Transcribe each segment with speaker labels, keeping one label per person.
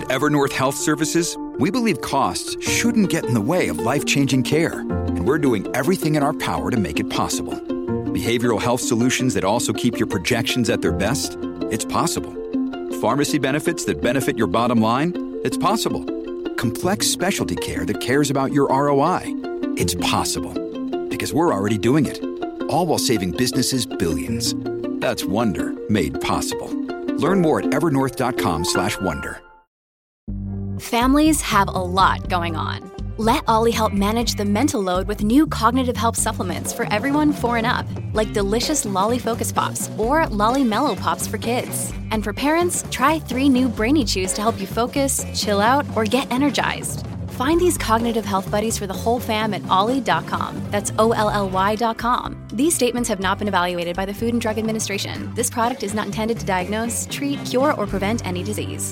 Speaker 1: Evernorth Health Services, we believe costs shouldn't get in the way of life-changing care, and we're doing everything in our power to make it possible. Behavioral health solutions that also keep your projections at their best? It's possible. Pharmacy benefits that benefit your bottom line? It's possible. Complex specialty care that cares about your ROI? It's possible. Because we're already doing it. All while saving businesses billions. That's Wonder made possible. Learn more at evernorth.com/wonder.
Speaker 2: Families have a lot going on. Let Ollie help manage the mental load with new cognitive help supplements for everyone 4 and up, like delicious Lolly Focus Pops or Lolly Mellow Pops for kids. And for parents, try 3 new Brainy Chews to help you focus, chill out, or get energized. Find these cognitive health buddies for the whole fam at ollie.com. That's OLLY.com. These statements have not been evaluated by the Food and Drug Administration. This product is not intended to diagnose, treat, cure, or prevent any disease.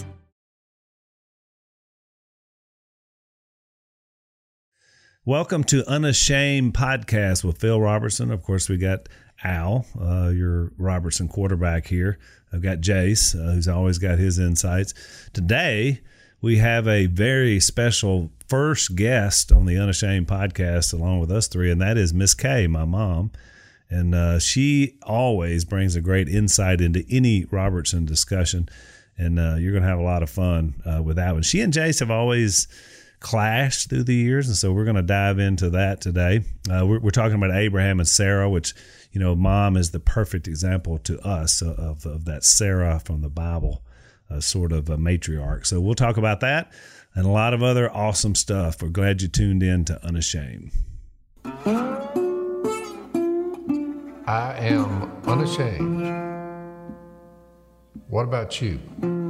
Speaker 3: Welcome to Unashamed Podcast with Phil Robertson. Of course, we got Al, your Robertson quarterback here. I've got Jace, who's always got his insights. Today, we have a very special first guest on the Unashamed Podcast along with us three, and that is Miss Kay, my mom. And she always brings a great insight into any Robertson discussion, and you're going to have a lot of fun with that one. She and Jace have always clashed through the years, and so we're going to dive into that today. We're talking about Abraham and Sarah, which, you know, mom is the perfect example to us of that Sarah from the Bible, sort of a matriarch. So we'll talk about that and a lot of other awesome stuff. We're glad you tuned in to Unashamed.
Speaker 4: I am unashamed. What about you?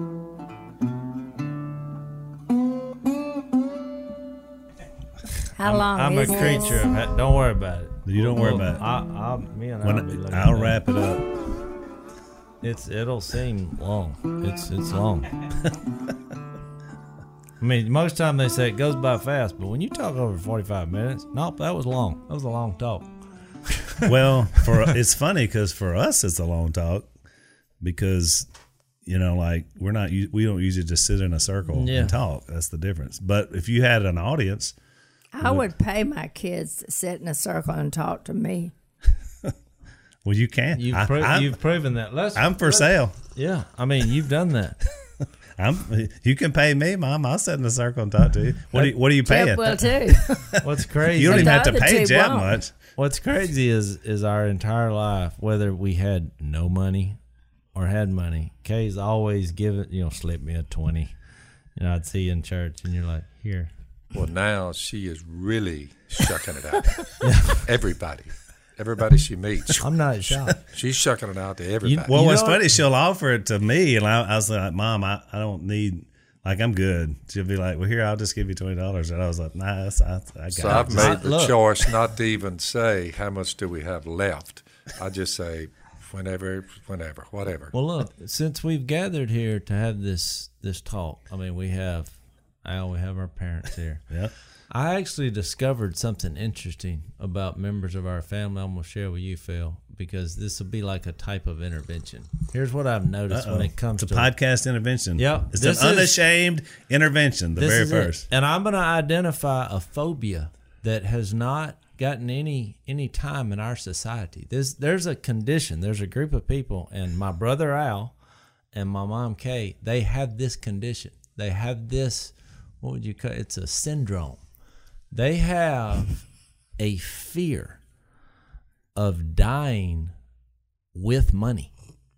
Speaker 5: How long
Speaker 6: I'm a
Speaker 5: is
Speaker 6: creature of habit. Don't worry about it.
Speaker 3: You don't worry about it. I'll wrap it up.
Speaker 6: It'll seem long. It's long. I mean, most time they say it goes by fast, but when you talk over 45 minutes, nope, that was long. That was a long talk.
Speaker 3: Well, it's funny because for us it's a long talk because, you know, like we don't usually just sit in a circle and talk. That's the difference. But if you had an audience,
Speaker 5: I would pay my kids to sit in a circle and talk to me.
Speaker 3: Well, you can.
Speaker 6: You've proven that.
Speaker 3: I'm for sale.
Speaker 6: Yeah, I mean, you've done that.
Speaker 3: You can pay me, Mom. I'll sit in a circle and talk to you. What are you paying?
Speaker 5: Jeff will too.
Speaker 6: What's crazy?
Speaker 3: You don't even have to pay Jeff much.
Speaker 6: What's crazy is our entire life, whether we had no money or had money, Kay's always slip me a 20. I'd see you in church and you're like, here.
Speaker 4: Well, now she is really shucking it out. Everybody she meets.
Speaker 6: I'm not shocked.
Speaker 4: She's shucking it out to everybody.
Speaker 3: What's funny, she'll offer it to me, and I was like, Mom, I don't need, like, I'm good. She'll be like, well, here, I'll just give you $20. And I was like, nah, I got it.
Speaker 4: So I've made the choice not to even say, how much do we have left? I just say, whenever, whatever.
Speaker 6: Well, look, since we've gathered here to have this talk, I mean, we have Al, we have our parents here.
Speaker 3: Yeah.
Speaker 6: I actually discovered something interesting about members of our family I'm going to share with you, Phil, because this will be like a type of intervention. Here's what I've noticed when it comes
Speaker 3: to
Speaker 6: podcast
Speaker 3: intervention.
Speaker 6: Yep.
Speaker 3: It's an unashamed intervention, the very first.
Speaker 6: And I'm going to identify a phobia that has not gotten any time in our society. There's a condition. There's a group of people, and my brother Al and my mom Kay, they have this condition. They have this, what would you call it? It's a syndrome. They have a fear of dying with money.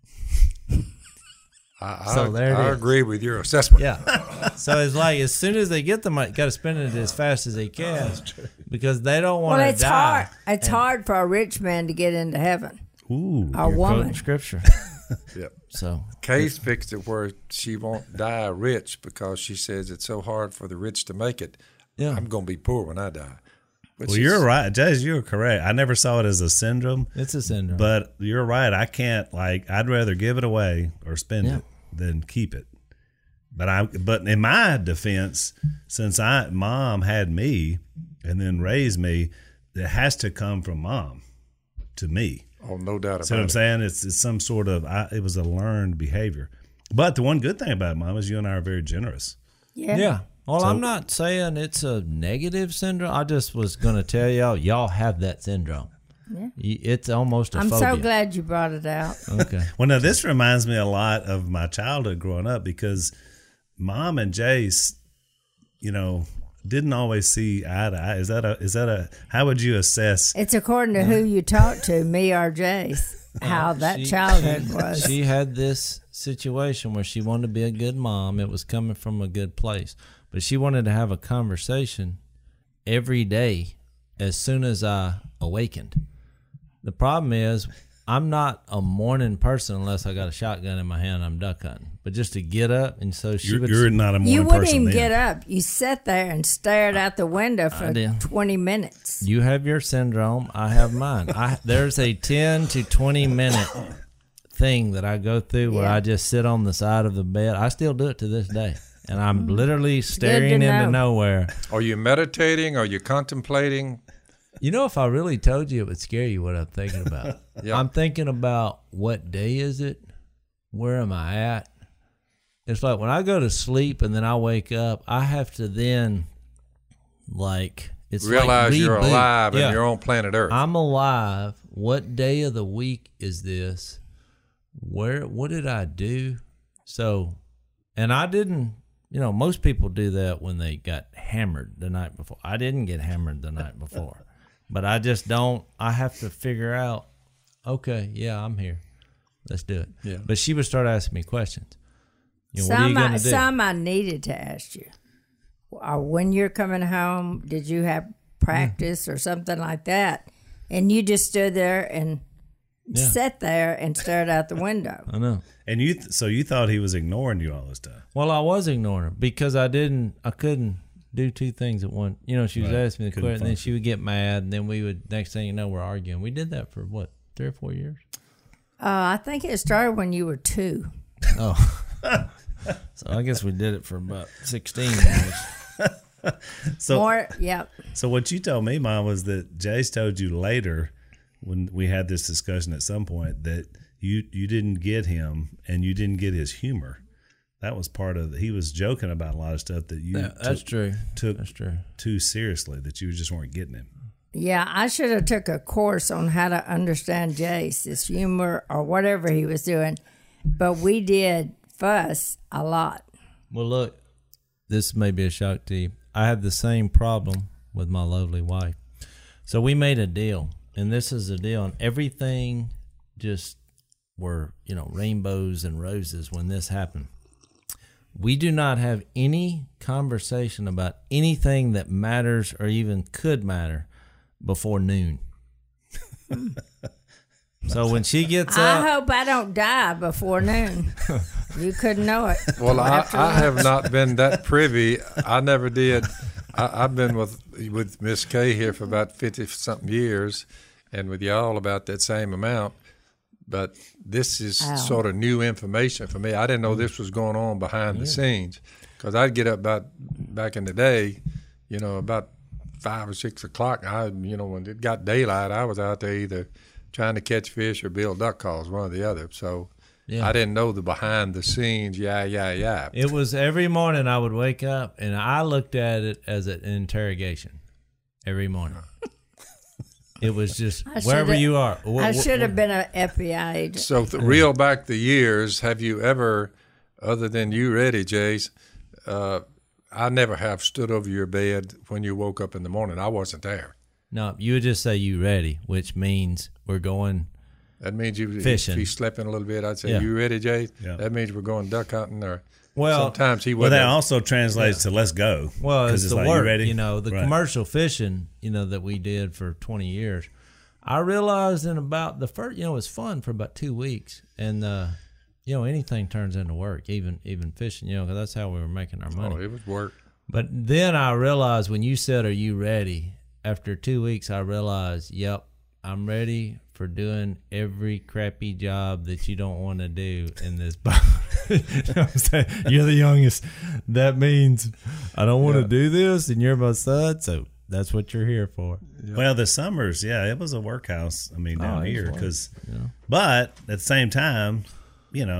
Speaker 4: I agree with your assessment.
Speaker 6: Yeah. So it's like as soon as they get the money, got to spend it as fast as they can because they don't want to die.
Speaker 5: It's hard for a rich man to get into heaven.
Speaker 3: Ooh,
Speaker 5: a woman.
Speaker 6: Scripture.
Speaker 4: Yep.
Speaker 6: So
Speaker 4: Kay's fixed it where she won't die rich because she says it's so hard for the rich to make it. Yeah. I'm going to be poor when I die.
Speaker 3: Well, you're right. Jay, you're correct. I never saw it as a syndrome.
Speaker 6: It's a syndrome.
Speaker 3: But you're right. I can't, I'd rather give it away or spend it than keep it. But in my defense, since mom had me and then raised me, it has to come from mom to me.
Speaker 4: Oh, no doubt about it.
Speaker 3: See what I'm saying? It's some sort of, it was a learned behavior. But the one good thing about it, Mom, is you and I are very generous.
Speaker 5: Yeah.
Speaker 6: Well, I'm not saying it's a negative syndrome. I just was going to tell y'all have that syndrome. Yeah. It's almost a
Speaker 5: I'm
Speaker 6: phobia.
Speaker 5: so glad you brought it out.
Speaker 6: Okay.
Speaker 3: Well, now this reminds me a lot of my childhood growing up because Mom and Jace, didn't always see eye to eye. Is that a? How would you assess?
Speaker 5: It's according to who you talk to, me or Jace, how that childhood was.
Speaker 6: She had this situation where she wanted to be a good mom. It was coming from a good place, but she wanted to have a conversation every day as soon as I awakened. The problem is I'm not a morning person unless I got a shotgun in my hand. I'm duck hunting. But just to get up, and so she
Speaker 3: You're not a morning person.
Speaker 5: You wouldn't even get up. You sat there and stared out the window for 20 minutes.
Speaker 6: You have your syndrome. I have mine. There's a 10 to 20 minute thing that I go through where I just sit on the side of the bed. I still do it to this day. And I'm literally staring into nowhere.
Speaker 4: Are you meditating? Are you contemplating?
Speaker 6: If I really told you, it would scare you what I'm thinking about.
Speaker 4: Yeah.
Speaker 6: I'm thinking about what day is it? Where am I at? It's like when I go to sleep and then I wake up, I have to then
Speaker 4: realize you're alive in your own planet Earth.
Speaker 6: I'm alive. What day of the week is this? What did I do? So, and I didn't, most people do that when they got hammered the night before. I didn't get hammered the night before, but I just don't, I have to figure out, okay, yeah, I'm here. Let's do it. Yeah. But she would start asking me questions. What are you going to do?
Speaker 5: Some I needed to ask you. When you're coming home, did you have practice or something like that? And you just stood there and sat there and stared out the window.
Speaker 6: I know.
Speaker 3: And you thought he was ignoring you all this time?
Speaker 6: Well, I was ignoring her because I couldn't do two things at once. She was asking me the question, and then she would get mad, and then we would, next thing you know, we're arguing. We did that for 3 or 4 years?
Speaker 5: I think it started when you were 2.
Speaker 6: Oh. So I guess we did it for about 16 years.
Speaker 3: So what you told me, Mom, was that Jace told you later when we had this discussion at some point that you didn't get him and you didn't get his humor. That was part of he was joking about a lot of stuff that you took too seriously, that you just weren't getting him.
Speaker 5: Yeah, I should have took a course on how to understand Jace, his humor or whatever he was doing. But we did fuss a lot.
Speaker 6: Well, look, this may be a shock to you. I have the same problem with my lovely wife. So we made a deal, and this is a deal, and everything just were, rainbows and roses when this happened. We do not have any conversation about anything that matters or even could matter before noon. So when she gets up,
Speaker 5: I hope I don't die before noon. You couldn't know it.
Speaker 4: Well, I have not been that privy. I never did. I've been with Miss Kay here for about 50-something years, and with y'all about that same amount. But this is sort of new information for me. I didn't know this was going on behind the scenes, because I'd get up back in the day, about 5 or 6 o'clock. When it got daylight, I was out there either trying to catch fish or build duck calls, one or the other. So I didn't know the behind the scenes. Yeah.
Speaker 6: It was every morning I would wake up and I looked at it as an interrogation every morning. It was just wherever you are.
Speaker 5: I should have been an FBI agent.
Speaker 4: So reel back the years. Have you ever, other than you ready, Jace, I never have stood over your bed when you woke up in the morning. I wasn't there.
Speaker 6: No, you would just say you ready, which means we're going
Speaker 4: That means you
Speaker 6: fishing.
Speaker 4: If he's sleeping a little bit, I'd say, you ready, Jay?
Speaker 3: Yeah.
Speaker 4: That means we're going duck hunting, or
Speaker 3: sometimes
Speaker 4: he would.
Speaker 3: Well, that also translates to let's go.
Speaker 6: Well, it's the work,
Speaker 3: you ready?
Speaker 6: The commercial fishing, that we did for 20 years. I realized in about the first, it was fun for about 2 weeks, and anything turns into work, even fishing, because that's how we were making our money.
Speaker 4: Oh, it was work.
Speaker 6: But then I realized when you said, "Are you ready?" After 2 weeks, I realized, yep, I'm ready for doing every crappy job that you don't want to do in this boat. You know what I'm saying? You're the youngest. That means I don't want to do this, and you're my son, so that's what you're here for.
Speaker 3: Yeah. Well, the summers, it was a workhouse. Down here, but at the same time,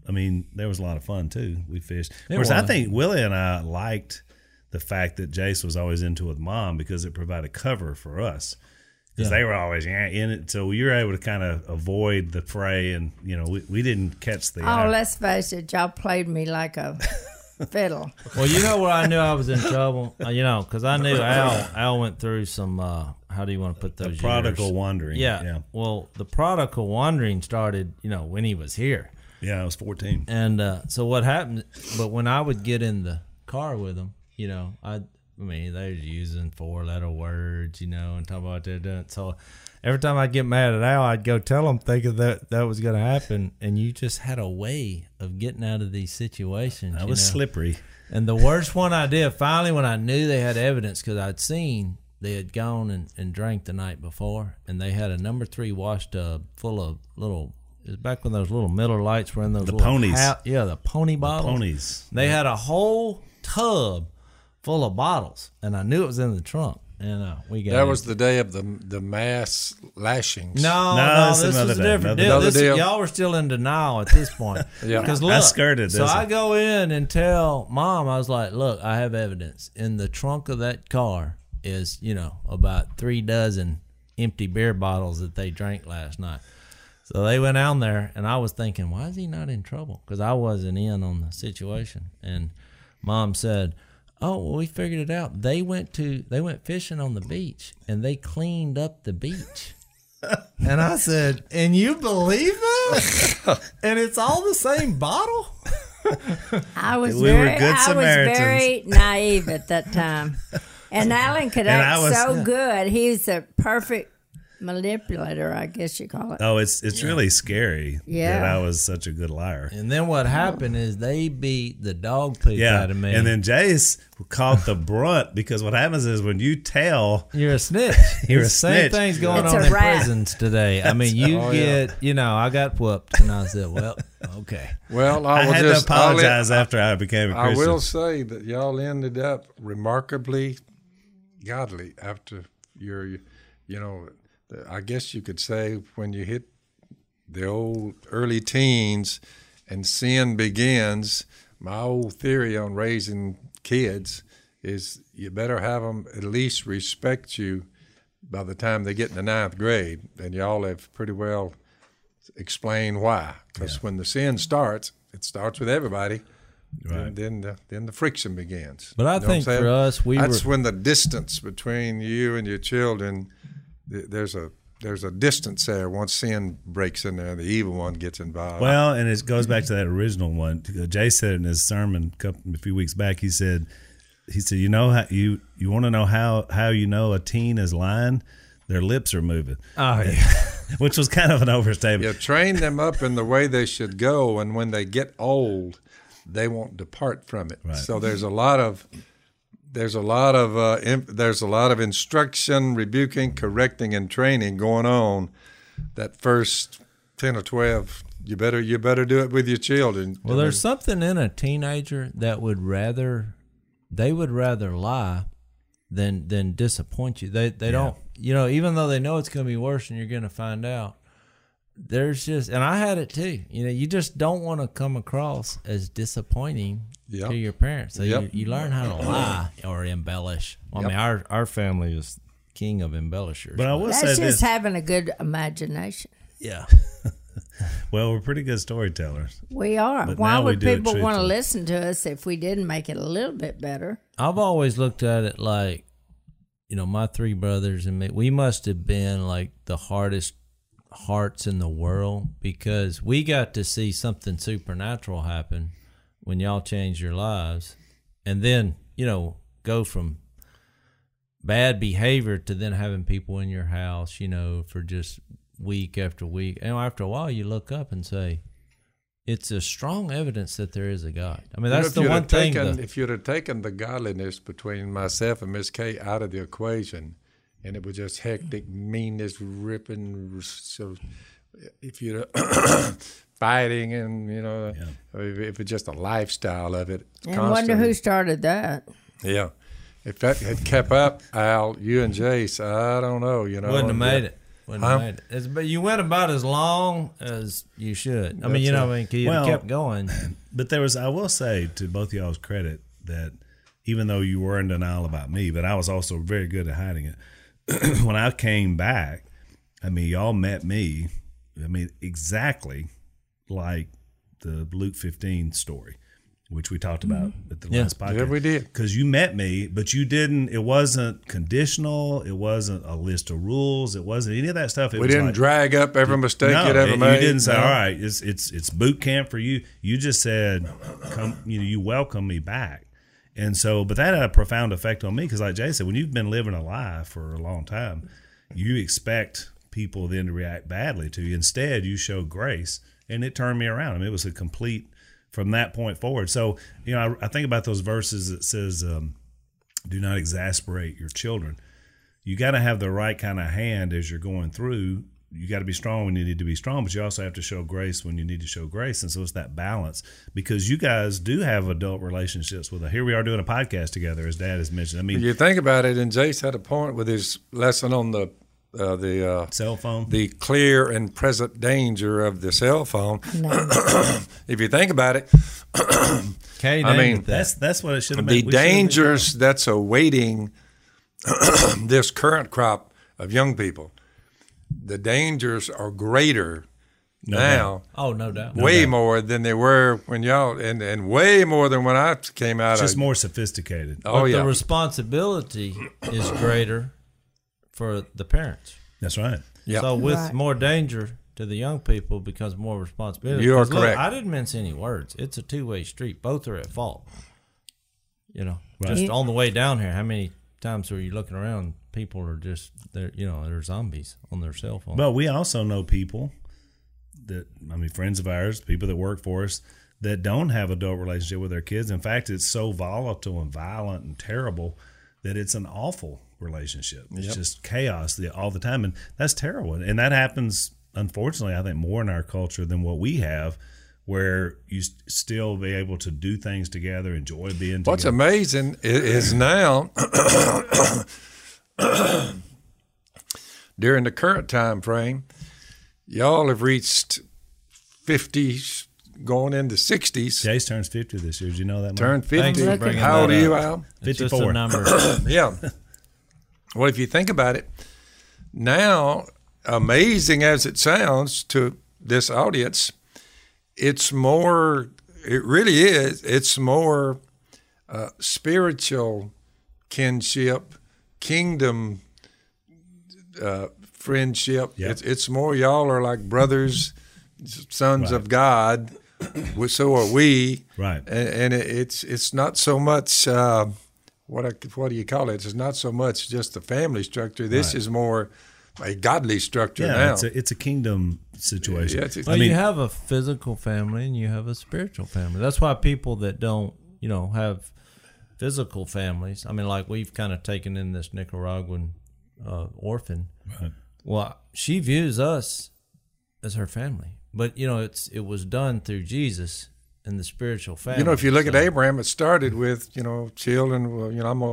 Speaker 3: I mean, there was a lot of fun too. We fished. Of course, I think Willie and I liked the fact that Jace was always into it with Mom because it provided cover for us. Because they were always in it, so you were able to kind of avoid the fray, and we didn't catch the.
Speaker 5: Oh, let's face it, y'all played me like a fiddle.
Speaker 6: Well, you know where I knew I was in trouble, because I knew Al went through some. How do you want to put those?
Speaker 3: The prodigal
Speaker 6: years?
Speaker 3: wandering.
Speaker 6: Yeah. Well, the prodigal wandering started, when he was here.
Speaker 3: Yeah, I was 14.
Speaker 6: And so what happened? But when I would get in the car with him, I mean, they was using 4-letter words, and talking about they're doing. So every time I'd get mad at Al, I'd go tell him thinking that was going to happen. And you just had a way of getting out of these situations.
Speaker 3: I was slippery.
Speaker 6: And the worst one I did, finally, when I knew they had evidence, because I'd seen they had gone and drank the night before, and they had a number 3 wash tub full of little. It was back when those little Miller Lights were in those little
Speaker 3: ponies.
Speaker 6: The pony bottles.
Speaker 3: The ponies.
Speaker 6: They had a whole tub full of bottles, and I knew it was in the trunk. And we got
Speaker 4: that was the day of the mass lashings.
Speaker 6: No, this was a different deal. Y'all were still in denial at this point.
Speaker 4: Yeah,
Speaker 6: because look,
Speaker 3: I skirted this.
Speaker 6: So I go in and tell Mom, I was like, "Look, I have evidence in the trunk of that car is about 3 dozen empty beer bottles that they drank last night." So they went out there, and I was thinking, why is he not in trouble? Because I wasn't in on the situation. And Mom said, "Oh, well, we figured it out. They went fishing on the beach, and they cleaned up the beach." And I said, "And you believe that? And it's all the same bottle?"
Speaker 5: I was
Speaker 3: We were good Samaritans.
Speaker 5: very naive at that time. And Alan could act so good. He's a perfect manipulator, I guess you call it.
Speaker 3: Oh, it's really scary that I was such a good liar.
Speaker 6: And then what happened is they beat the dog poop out of me.
Speaker 3: And then Jace caught the brunt because what happens is when you tell
Speaker 6: you're a snitch.
Speaker 3: You're a
Speaker 6: same
Speaker 3: snitch.
Speaker 6: thing's going
Speaker 5: It's
Speaker 6: on
Speaker 5: a
Speaker 6: in
Speaker 5: rat.
Speaker 6: prisons today. I mean, you I got whooped, and I said, "Well, okay."
Speaker 4: Well,
Speaker 3: I had to apologize after I became a
Speaker 4: I
Speaker 3: Christian.
Speaker 4: will say that y'all ended up remarkably godly after I guess you could say when you hit the old early teens and sin begins, my old theory on raising kids is you better have them at least respect you by the time they get in the 9th grade. And y'all have pretty well explained why. Because when the sin starts, it starts with everybody. Right. Then the friction begins.
Speaker 6: But I think for us,
Speaker 4: that's when the distance between you and your children, there's a distance there. Once sin breaks in there, the evil one gets involved.
Speaker 3: Well, and it goes back to that original one. Jay said in his sermon a few weeks back. He said, you know how you want to know how you know a teen is lying? Their lips are moving.
Speaker 6: Oh yeah,
Speaker 3: which was kind of an overstatement.
Speaker 4: You train them up in the way they should go, and when they get old, they won't depart from it.
Speaker 3: Right.
Speaker 4: So there's a lot of instruction, rebuking, correcting, and training going on. That first 10 or 12, you better do it with your children.
Speaker 6: Well, there's something in a teenager that would rather lie than disappoint you. They don't, even though they know it's going to be worse and you're going to find out. There's just, and I had it too. You just don't want to come across as disappointing to your parents. So you learn how to lie or embellish. I mean, our family is king of embellishers.
Speaker 3: But I will say
Speaker 5: that's
Speaker 3: this.
Speaker 5: just having a good imagination.
Speaker 6: Yeah.
Speaker 3: Well, we're pretty good storytellers.
Speaker 5: We are.
Speaker 3: But
Speaker 5: Why
Speaker 3: now we
Speaker 5: would
Speaker 3: do it
Speaker 5: people want to
Speaker 3: truthfully.
Speaker 5: listen to us if we didn't make it a little bit better?
Speaker 6: I've always looked at it like, my 3 brothers and me, we must have been like the hardest hearts in the world because we got to see something supernatural happen when y'all changed your lives, and then go from bad behavior to then having people in your house for just week after week, and after a while you look up and say it's a strong evidence that there is a God. I mean, that's the one thing.
Speaker 4: If you'd have taken the godliness between myself and Miss Kay out of the equation, and it was just hectic, meanness, ripping. So if you're fighting and, if it's just a lifestyle of it.
Speaker 5: And I wonder who started that.
Speaker 4: Yeah. If that had kept up, Al, you and Jace, I don't know.
Speaker 6: Wouldn't have made it. Wouldn't have made it. But you went about as long as you should. I mean, you know, what I mean, you kept going.
Speaker 3: But I will say to both of y'all's credit that even though you were in denial about me, but I was also very good at hiding it. When I came back, I mean, y'all met me, I mean, exactly like the Luke 15 story, which we talked about at the last podcast.
Speaker 4: Yeah, we did.
Speaker 3: Because you met me, but you didn't, it wasn't conditional. It wasn't a list of rules. It wasn't any of that stuff.
Speaker 4: We didn't drag up every mistake you'd ever made.
Speaker 3: You didn't say, all right, it's boot camp for you. You just said, come, you welcome me back. And so, but that had a profound effect on me because like Jay said, when you've been living a lie for a long time, you expect people then to react badly to you. Instead, you show grace, and it turned me around. I mean, it was a complete from that point forward. So, I think about those verses that says, do not exasperate your children. You got to have the right kind of hand as you're going through. You got to be strong when you need to be strong, but you also have to show grace when you need to show grace. And so it's that balance because you guys do have adult relationships with here we are doing a podcast together, as Dad has mentioned. I mean,
Speaker 4: you think about it, and Jace had a point with his lesson on the
Speaker 3: cell phone,
Speaker 4: the clear and present danger of the cell phone.
Speaker 5: No.
Speaker 4: If you think about it,
Speaker 6: I mean,
Speaker 3: that's what it should have been.
Speaker 4: The dangers that's awaiting this current crop of young people. The dangers are greater now.
Speaker 6: Oh, no doubt.
Speaker 4: Way more than they were when y'all, and way more than when I came out.
Speaker 3: It's just more sophisticated.
Speaker 6: But the responsibility is greater for the parents.
Speaker 3: That's right.
Speaker 4: Yep.
Speaker 6: So with more danger to the young people becomes more responsibility.
Speaker 4: You are correct.
Speaker 6: Look, I didn't mince any words. It's a two-way street. Both are at fault. Just on the way down here, how many times were you looking around? People are just they're zombies on their cell phone.
Speaker 3: But we also know people friends of ours, people that work for us that don't have adult relationship with their kids. In fact, it's so volatile and violent and terrible that it's an awful relationship. It's just chaos all the time, and that's terrible. And that happens, unfortunately, I think more in our culture than what we have, where you still be able to do things together, enjoy being together.
Speaker 4: What's amazing is now, during the current time frame, y'all have reached 50s, going into 60s.
Speaker 3: Jace turns 50 this year. Did you know that?
Speaker 4: Turned 50.
Speaker 6: Thanks
Speaker 4: How old are you, Al?
Speaker 3: 54.
Speaker 4: Yeah. Well, if you think about it, now, amazing as it sounds to this audience, it's more spiritual kinship, kingdom friendship.
Speaker 3: Yep.
Speaker 4: It's more y'all are like brothers, sons of God. So are we.
Speaker 3: Right.
Speaker 4: And it's not so much what do you call it? It's not so much just the family structure. This is more a godly structure now.
Speaker 3: It's a kingdom situation.
Speaker 4: Yeah,
Speaker 6: you have a physical family and you have a spiritual family. That's why people that don't, have physical families. I mean, like we've kind of taken in this Nicaraguan orphan.
Speaker 3: Right.
Speaker 6: Well, she views us as her family, but it was done through Jesus and the spiritual family.
Speaker 4: If you look at Abraham, it started with children. Well,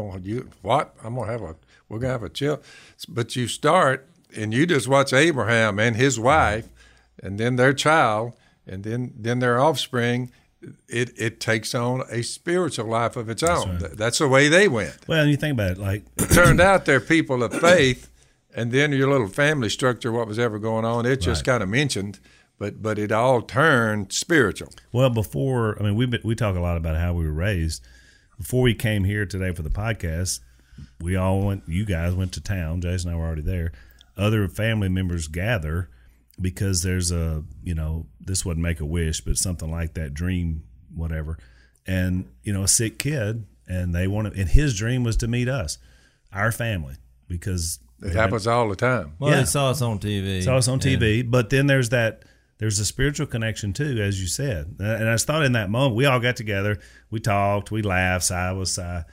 Speaker 4: we're gonna have a child, but you start and you just watch Abraham and his wife, and then their child, and then their offspring. It takes on a spiritual life of its own.
Speaker 3: Right.
Speaker 4: That's the way they went.
Speaker 3: Well, and you think about it, like
Speaker 4: it turned out they're people of faith, and then your little family structure, what was ever going on, it just kind of mentioned, but it all turned spiritual.
Speaker 3: Well, we talk a lot about how we were raised. Before we came here today for the podcast, you guys went to town. Jason and I were already there. Other family members gather because there's this wouldn't make a wish, but something like that, dream, whatever. And, a sick kid, and and his dream was to meet us, our family, because
Speaker 4: it happens all the time.
Speaker 6: Well, they saw us on TV.
Speaker 3: But then there's a spiritual connection too, as you said. And I just thought in that moment, we all got together, we talked, we laughed, side with side.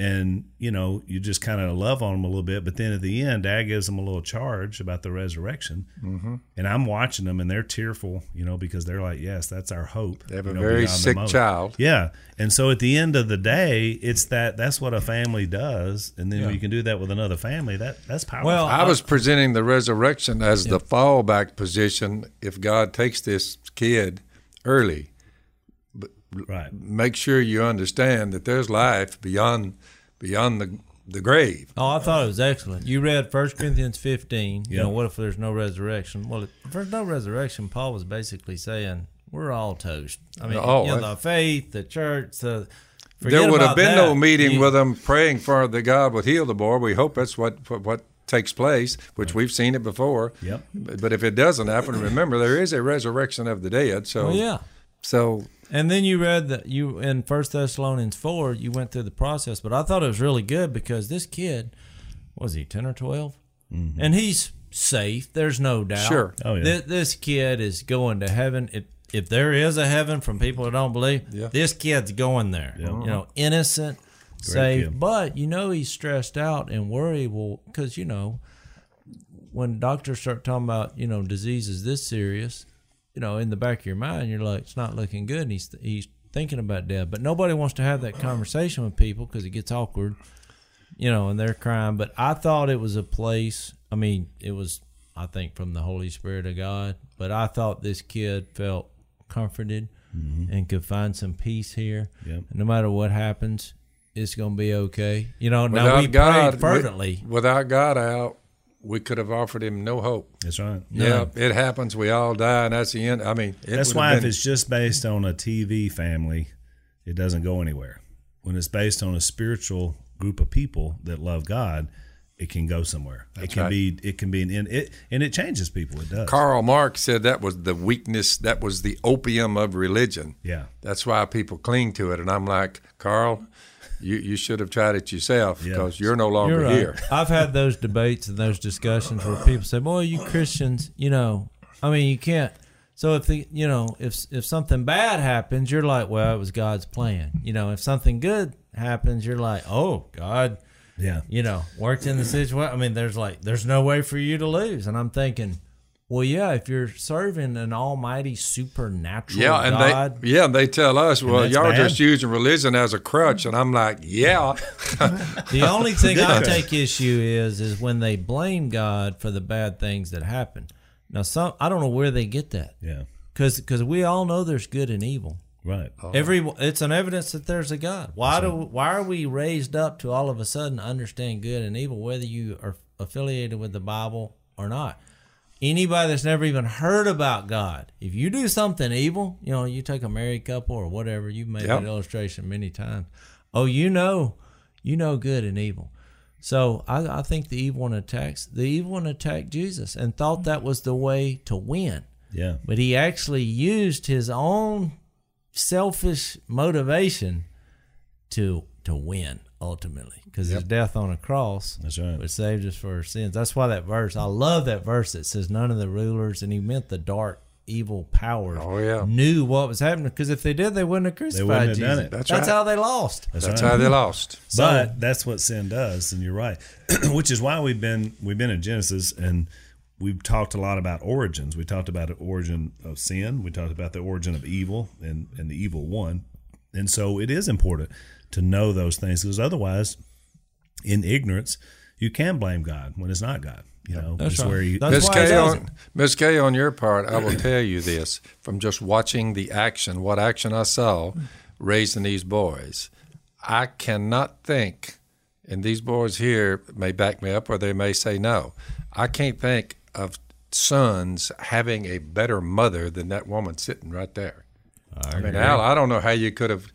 Speaker 3: And, you just kind of love on them a little bit. But then at the end, Dad gives them a little charge about the resurrection. Mm-hmm. And I'm watching them, and they're tearful, because they're like, yes, that's our hope.
Speaker 4: They have a very sick child.
Speaker 3: Yeah. And so at the end of the day, it's that's what a family does. And then when you can do that with another family, that's powerful.
Speaker 4: Well, I was presenting the resurrection as the fallback position if God takes this kid early. But
Speaker 3: right.
Speaker 4: Make sure you understand that there's life beyond the grave.
Speaker 6: Oh, I thought it was excellent. You read 1 Corinthians 15. What if there's no resurrection? Well, if there's no resurrection, Paul was basically saying we're all toast. I mean, the faith, the church, there
Speaker 4: would have been no meeting with them praying for that God would heal the boy. We hope that's what takes place, which we've seen it before.
Speaker 3: Yep.
Speaker 4: But if it doesn't happen, remember there is a resurrection of the dead. So So.
Speaker 6: And then you read that you in 1 Thessalonians 4, you went through the process, but I thought it was really good because this kid, was he 10 or 12? Mm-hmm. And he's safe. There's no doubt.
Speaker 4: Sure.
Speaker 3: Oh, yeah.
Speaker 6: This kid is going to heaven. If there is a heaven from people who don't believe, this kid's going there. Yeah. Innocent, safe. Kid. But, he's stressed out and worried. Well, because, when doctors start talking about, diseases this serious, in the back of your mind, you're like, it's not looking good. And he's thinking about death. But nobody wants to have that conversation with people because it gets awkward, and they're crying. But I thought it was a place, it was, I think, from the Holy Spirit of God. But I thought this kid felt comforted and could find some peace here.
Speaker 3: Yep.
Speaker 6: No matter what happens, it's going to be okay. Now we prayed fervently.
Speaker 4: Without God out, we could have offered him no hope.
Speaker 3: That's right.
Speaker 4: Yeah, it happens. We all die, and that's the end.
Speaker 3: That's why if it's just based on a TV family, it doesn't go anywhere. When it's based on a spiritual group of people that love God, it can go somewhere. It can be and it changes people. It does.
Speaker 4: Karl Marx said that was the weakness. That was the opium of religion.
Speaker 3: Yeah,
Speaker 4: that's why people cling to it. And I'm like, Karl, you should have tried it yourself because you're no longer here.
Speaker 6: I've had those debates and those discussions where people say, "Boy, you Christians, you can't." So if something bad happens, you're like, "Well, it was God's plan." If something good happens, you're like, "Oh, God."
Speaker 3: Yeah.
Speaker 6: Worked in the situation. There's no way for you to lose. And I'm thinking, well, if you're serving an almighty supernatural God.
Speaker 4: They tell us, well, y'all are just using religion as a crutch. And I'm like, yeah.
Speaker 6: The only thing I take issue is when they blame God for the bad things that happen. Now, I don't know where they get that.
Speaker 3: Yeah.
Speaker 6: Because we all know there's good and evil.
Speaker 3: Right.
Speaker 6: It's an evidence that there's a God. Why are we raised up to all of a sudden understand good and evil, whether you are affiliated with the Bible or not? Anybody that's never even heard about God, if you do something evil, you take a married couple or whatever, you've made that illustration many times. Oh, you know good and evil. So I think the evil one attacked Jesus and thought that was the way to win.
Speaker 3: Yeah.
Speaker 6: But he actually used his own selfish motivation to win ultimately, because his death on a cross,
Speaker 3: that's right,
Speaker 6: which saved us for our sins. That's why that verse, I love that verse that says none of the rulers, and he meant the dark evil powers knew what was happening, because if they did, they wouldn't have crucified Jesus.
Speaker 3: Done it.
Speaker 6: That's how they lost.
Speaker 4: That's how they lost.
Speaker 3: But that's what sin does, and you're right. Which is why we've been in Genesis, and we've talked a lot about origins. We talked about the origin of sin. We talked about the origin of evil and the evil one. And so it is important to know those things, because otherwise, in ignorance, you can blame God when it's not God.
Speaker 6: That's right.
Speaker 4: Where Miss Kay, on your part, I will tell you this from just watching what action I saw raising these boys. I cannot think, and these boys here may back me up or they may say no, I can't think of sons having a better mother than that woman sitting right there. Al, I don't know how you could have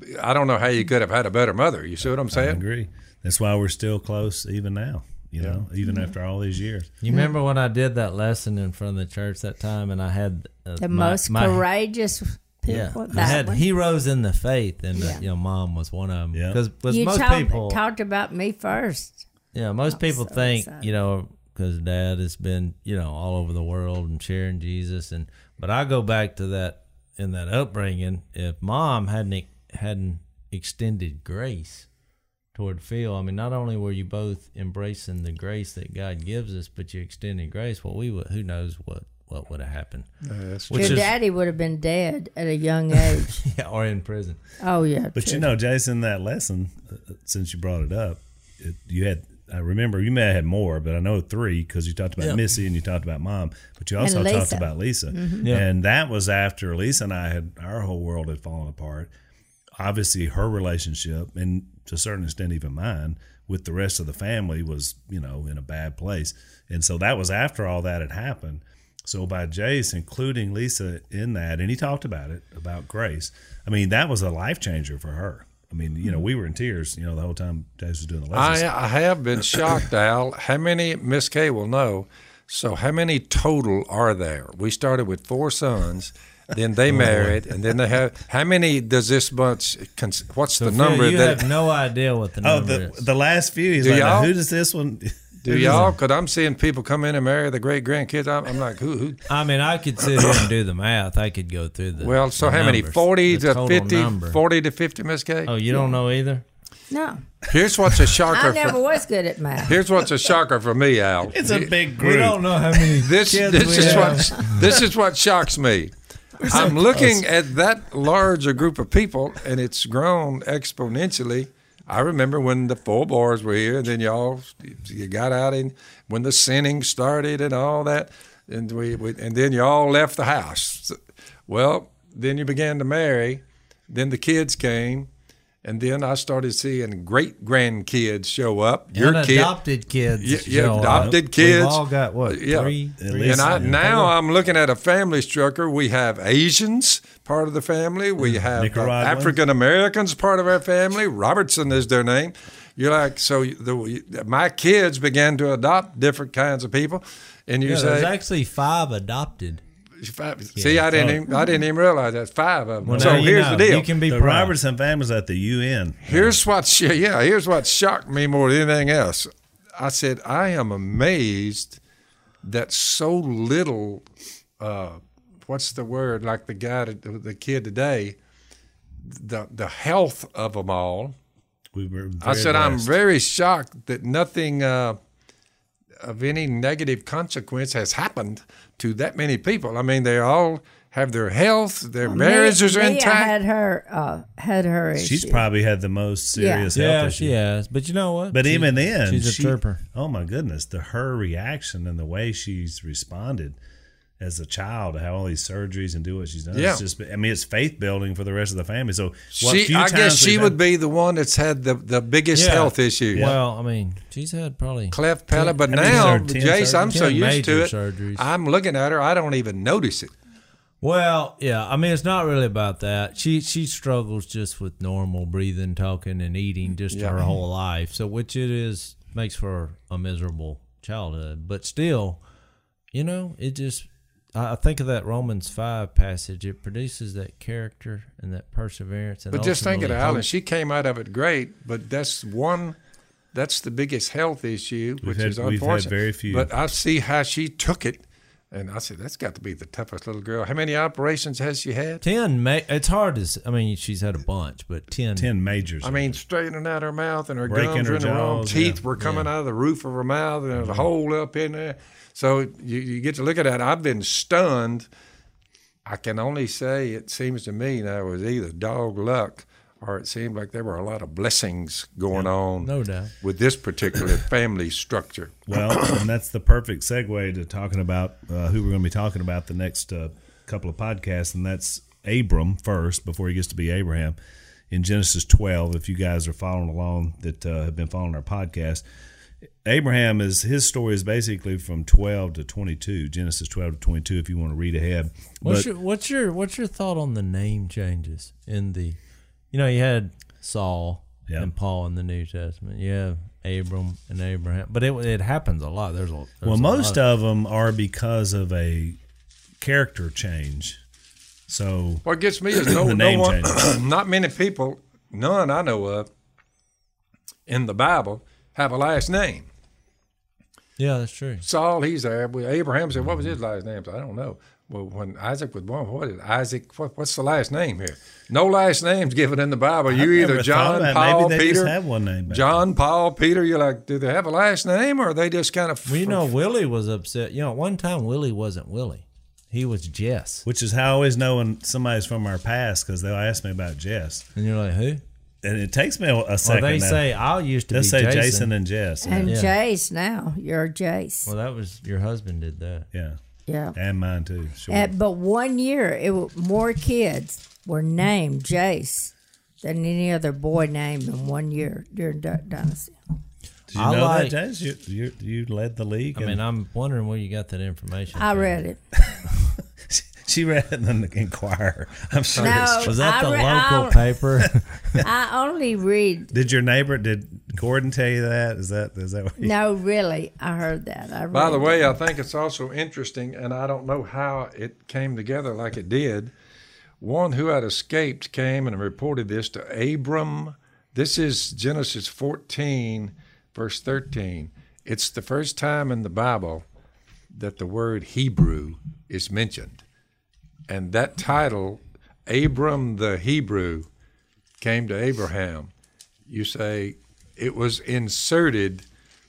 Speaker 4: had a better mother. You see what I'm saying?
Speaker 3: I agree. That's why we're still close even now, even after all these years.
Speaker 6: You remember when I did that lesson in front of the church that time, and I had
Speaker 5: the most courageous people.
Speaker 6: I had heroes in the faith, and Mom was one of them.
Speaker 3: Yeah.
Speaker 6: Because most people
Speaker 5: talked about me first.
Speaker 6: Yeah, most people think, because Dad has been, all over the world and sharing Jesus, but I go back to that in that upbringing. If Mom hadn't extended grace toward Phil. I mean, not only were you both embracing the grace that God gives us, but you extended grace. Well, who knows what would have happened?
Speaker 5: Your daddy would have been dead at a young age.
Speaker 6: Yeah, or in prison.
Speaker 5: Oh, yeah.
Speaker 3: But
Speaker 5: true.
Speaker 3: Jason, that lesson, since you brought it up, you had. I remember you may have had more, but I know 3 because you talked about Missy and you talked about Mom, but you also talked about Lisa. Mm-hmm. Yeah. And that was after Lisa and I our whole world had fallen apart. Obviously, her relationship, and to a certain extent even mine, with the rest of the family was, in a bad place. And so that was after all that had happened. So by Jace including Lisa in that, and he talked about it, about grace, I mean, that was a life changer for her. I mean, we were in tears, the whole time Jace was doing the lessons.
Speaker 4: I have been shocked, Al. How many, Miss Kay will know, so how many total are there? We started with 4 sons, then they married, and then they have, how many does this bunch, what's the number?
Speaker 6: You have no idea what the number is.
Speaker 3: The last few, he's like, now, who does this one...
Speaker 4: Do y'all? Because I'm seeing people come in and marry the great-grandkids. I'm like, who?
Speaker 6: I mean, I could sit here and do the math. I could go through the
Speaker 4: Well, so how
Speaker 6: numbers,
Speaker 4: many? 40 to 50?
Speaker 6: Number.
Speaker 4: 40 to 50, Miss Kay?
Speaker 6: Oh, you don't know either?
Speaker 5: No.
Speaker 4: Here's what's a shocker.
Speaker 5: I never was good at math.
Speaker 4: Here's what's a shocker for me, Al.
Speaker 3: It's a big group.
Speaker 6: We don't know how many
Speaker 4: This is what shocks me. I'm looking at that larger group of people, and it's grown exponentially. I remember when the 4 boys were here, and then you got out and when the sinning started and all that, and and then you all left the house. Well, then you began to marry, then the kids came, and then I started seeing great grandkids show up.
Speaker 6: Adopted kids.
Speaker 4: Yeah, adopted kids.
Speaker 6: We've all got what? 3?
Speaker 4: And now I'm looking at a family structure. We have Asians, part of the family. We have African Americans, part of our family. Robertson is their name. You're like, so my kids began to adopt different kinds of people, and you say
Speaker 6: there's actually 5 adopted.
Speaker 4: See, I didn't even realize that's 5 of them.
Speaker 6: Well,
Speaker 4: so here's the deal:
Speaker 6: you can be
Speaker 3: the
Speaker 6: proud.
Speaker 3: Robertson family's at the UN.
Speaker 4: Here's what shocked me more than anything else. I said, I am amazed that so little. What's the word? Like the kid today, the health of them all. I said, blessed. I'm very shocked that nothing of any negative consequence has happened to that many people. I mean, they all have their health, their marriages are intact.
Speaker 5: Had her issue.
Speaker 3: She's probably had the most serious health issue.
Speaker 6: She has. But you know what?
Speaker 3: But even then,
Speaker 6: she's a trooper.
Speaker 3: Oh my goodness, her reaction and the way she's responded as a child to have all these surgeries and do what she's done. Yeah. It's just, I mean, it's faith building for the rest of the family. So
Speaker 4: I guess she would be the one that's had the biggest health issue.
Speaker 6: Yeah. Well, I mean, she's had probably
Speaker 4: cleft palate, but now, Jace, I'm so used to it. Surgeries. I'm looking at her, I don't even notice it.
Speaker 6: Well, yeah, I mean, it's not really about that. She struggles just with normal breathing, talking, and eating just her whole life. So, which makes for a miserable childhood. But still, it just. I think of that Romans 5 passage. It produces that character and that perseverance. And
Speaker 4: but just think of it, Alan. She came out of it great, but that's the biggest health issue, which is unfortunate. We've had very few. But I see how she took it, and I said, that's got to be the toughest little girl. How many operations has she had?
Speaker 6: 10. It's hard to. I mean, she's had a bunch, but 10.
Speaker 3: 10 majors.
Speaker 4: I mean, straightening out her mouth, and her gums were in the wrong. Teeth were coming out of the roof of her mouth, and there's a hole up in there. So you get to look at that. I've been stunned. I can only say it seems to me now it was either dog luck or it seemed like there were a lot of blessings going on.
Speaker 6: No doubt.
Speaker 4: With this particular family structure.
Speaker 3: Well, and that's the perfect segue to talking about who we're going to be talking about the next couple of podcasts, and that's Abram first before he gets to be Abraham in Genesis 12. If you guys are following along that have been following our podcast, Abraham his story is basically from 12 to 22, Genesis 12 to 22. If you want to read ahead,
Speaker 6: what's your thought on the name changes in the, you had Saul and Paul in the New Testament. You have Abram and Abraham, but it happens a lot. There's
Speaker 3: most of them are because of a character change. So
Speaker 4: what gets me is no one, not many people, none I know of, in the Bible have a last name.
Speaker 6: Yeah, that's true.
Speaker 4: Saul, he's there. Abraham said, what was his last name? I don't know. Well, when Isaac was born, what is Isaac? What's the last name here? No last names given in the Bible. You either John, Paul,
Speaker 3: Maybe they
Speaker 4: Peter.
Speaker 3: just have one name.
Speaker 4: John, Paul, Peter. You're like, do they have a last name, or are they just kind of?
Speaker 6: Well, you know, Willie was upset. You know, at one time Willie wasn't Willie; he was Jess.
Speaker 3: Which is how I always know when somebody's from our past, because they'll ask me about Jess,
Speaker 6: And you're like, who?
Speaker 3: and it takes me a second.
Speaker 6: Well, they
Speaker 3: now.
Speaker 6: say I used to
Speaker 3: They'll
Speaker 6: be
Speaker 3: say
Speaker 6: Jason.
Speaker 3: Jason and Jess.
Speaker 5: And
Speaker 6: Yeah.
Speaker 5: Jace now. You're Jace.
Speaker 6: Well, that was your husband did that.
Speaker 3: Yeah,
Speaker 5: Yeah.
Speaker 3: and mine too. Sure.
Speaker 5: But 1 year, more kids were named Jace than any other boy named in 1 year during Duck Dynasty.
Speaker 3: Did you
Speaker 6: I
Speaker 3: know
Speaker 6: like-
Speaker 3: that, Jace? You led the league.
Speaker 6: I mean, I'm wondering where you got that information.
Speaker 5: I
Speaker 6: from.
Speaker 5: read it.
Speaker 3: she read it in the Inquirer. I'm sure.
Speaker 5: No.
Speaker 3: it's true.
Speaker 6: Was that
Speaker 5: I
Speaker 6: the
Speaker 5: read-
Speaker 6: local paper?
Speaker 5: I only read.
Speaker 3: Did your neighbor? Did Gordon tell you that? Is that what? You,
Speaker 5: No, really, I heard that. I read
Speaker 4: By the way,
Speaker 5: it.
Speaker 4: I think it's also interesting, and I don't know how it came together like it did. One who had escaped came and reported this to Abram. This is Genesis 14, verse 13. It's the first time in the Bible that the word Hebrew is mentioned. And that title, Abram the Hebrew, came to Abraham. You say it was inserted,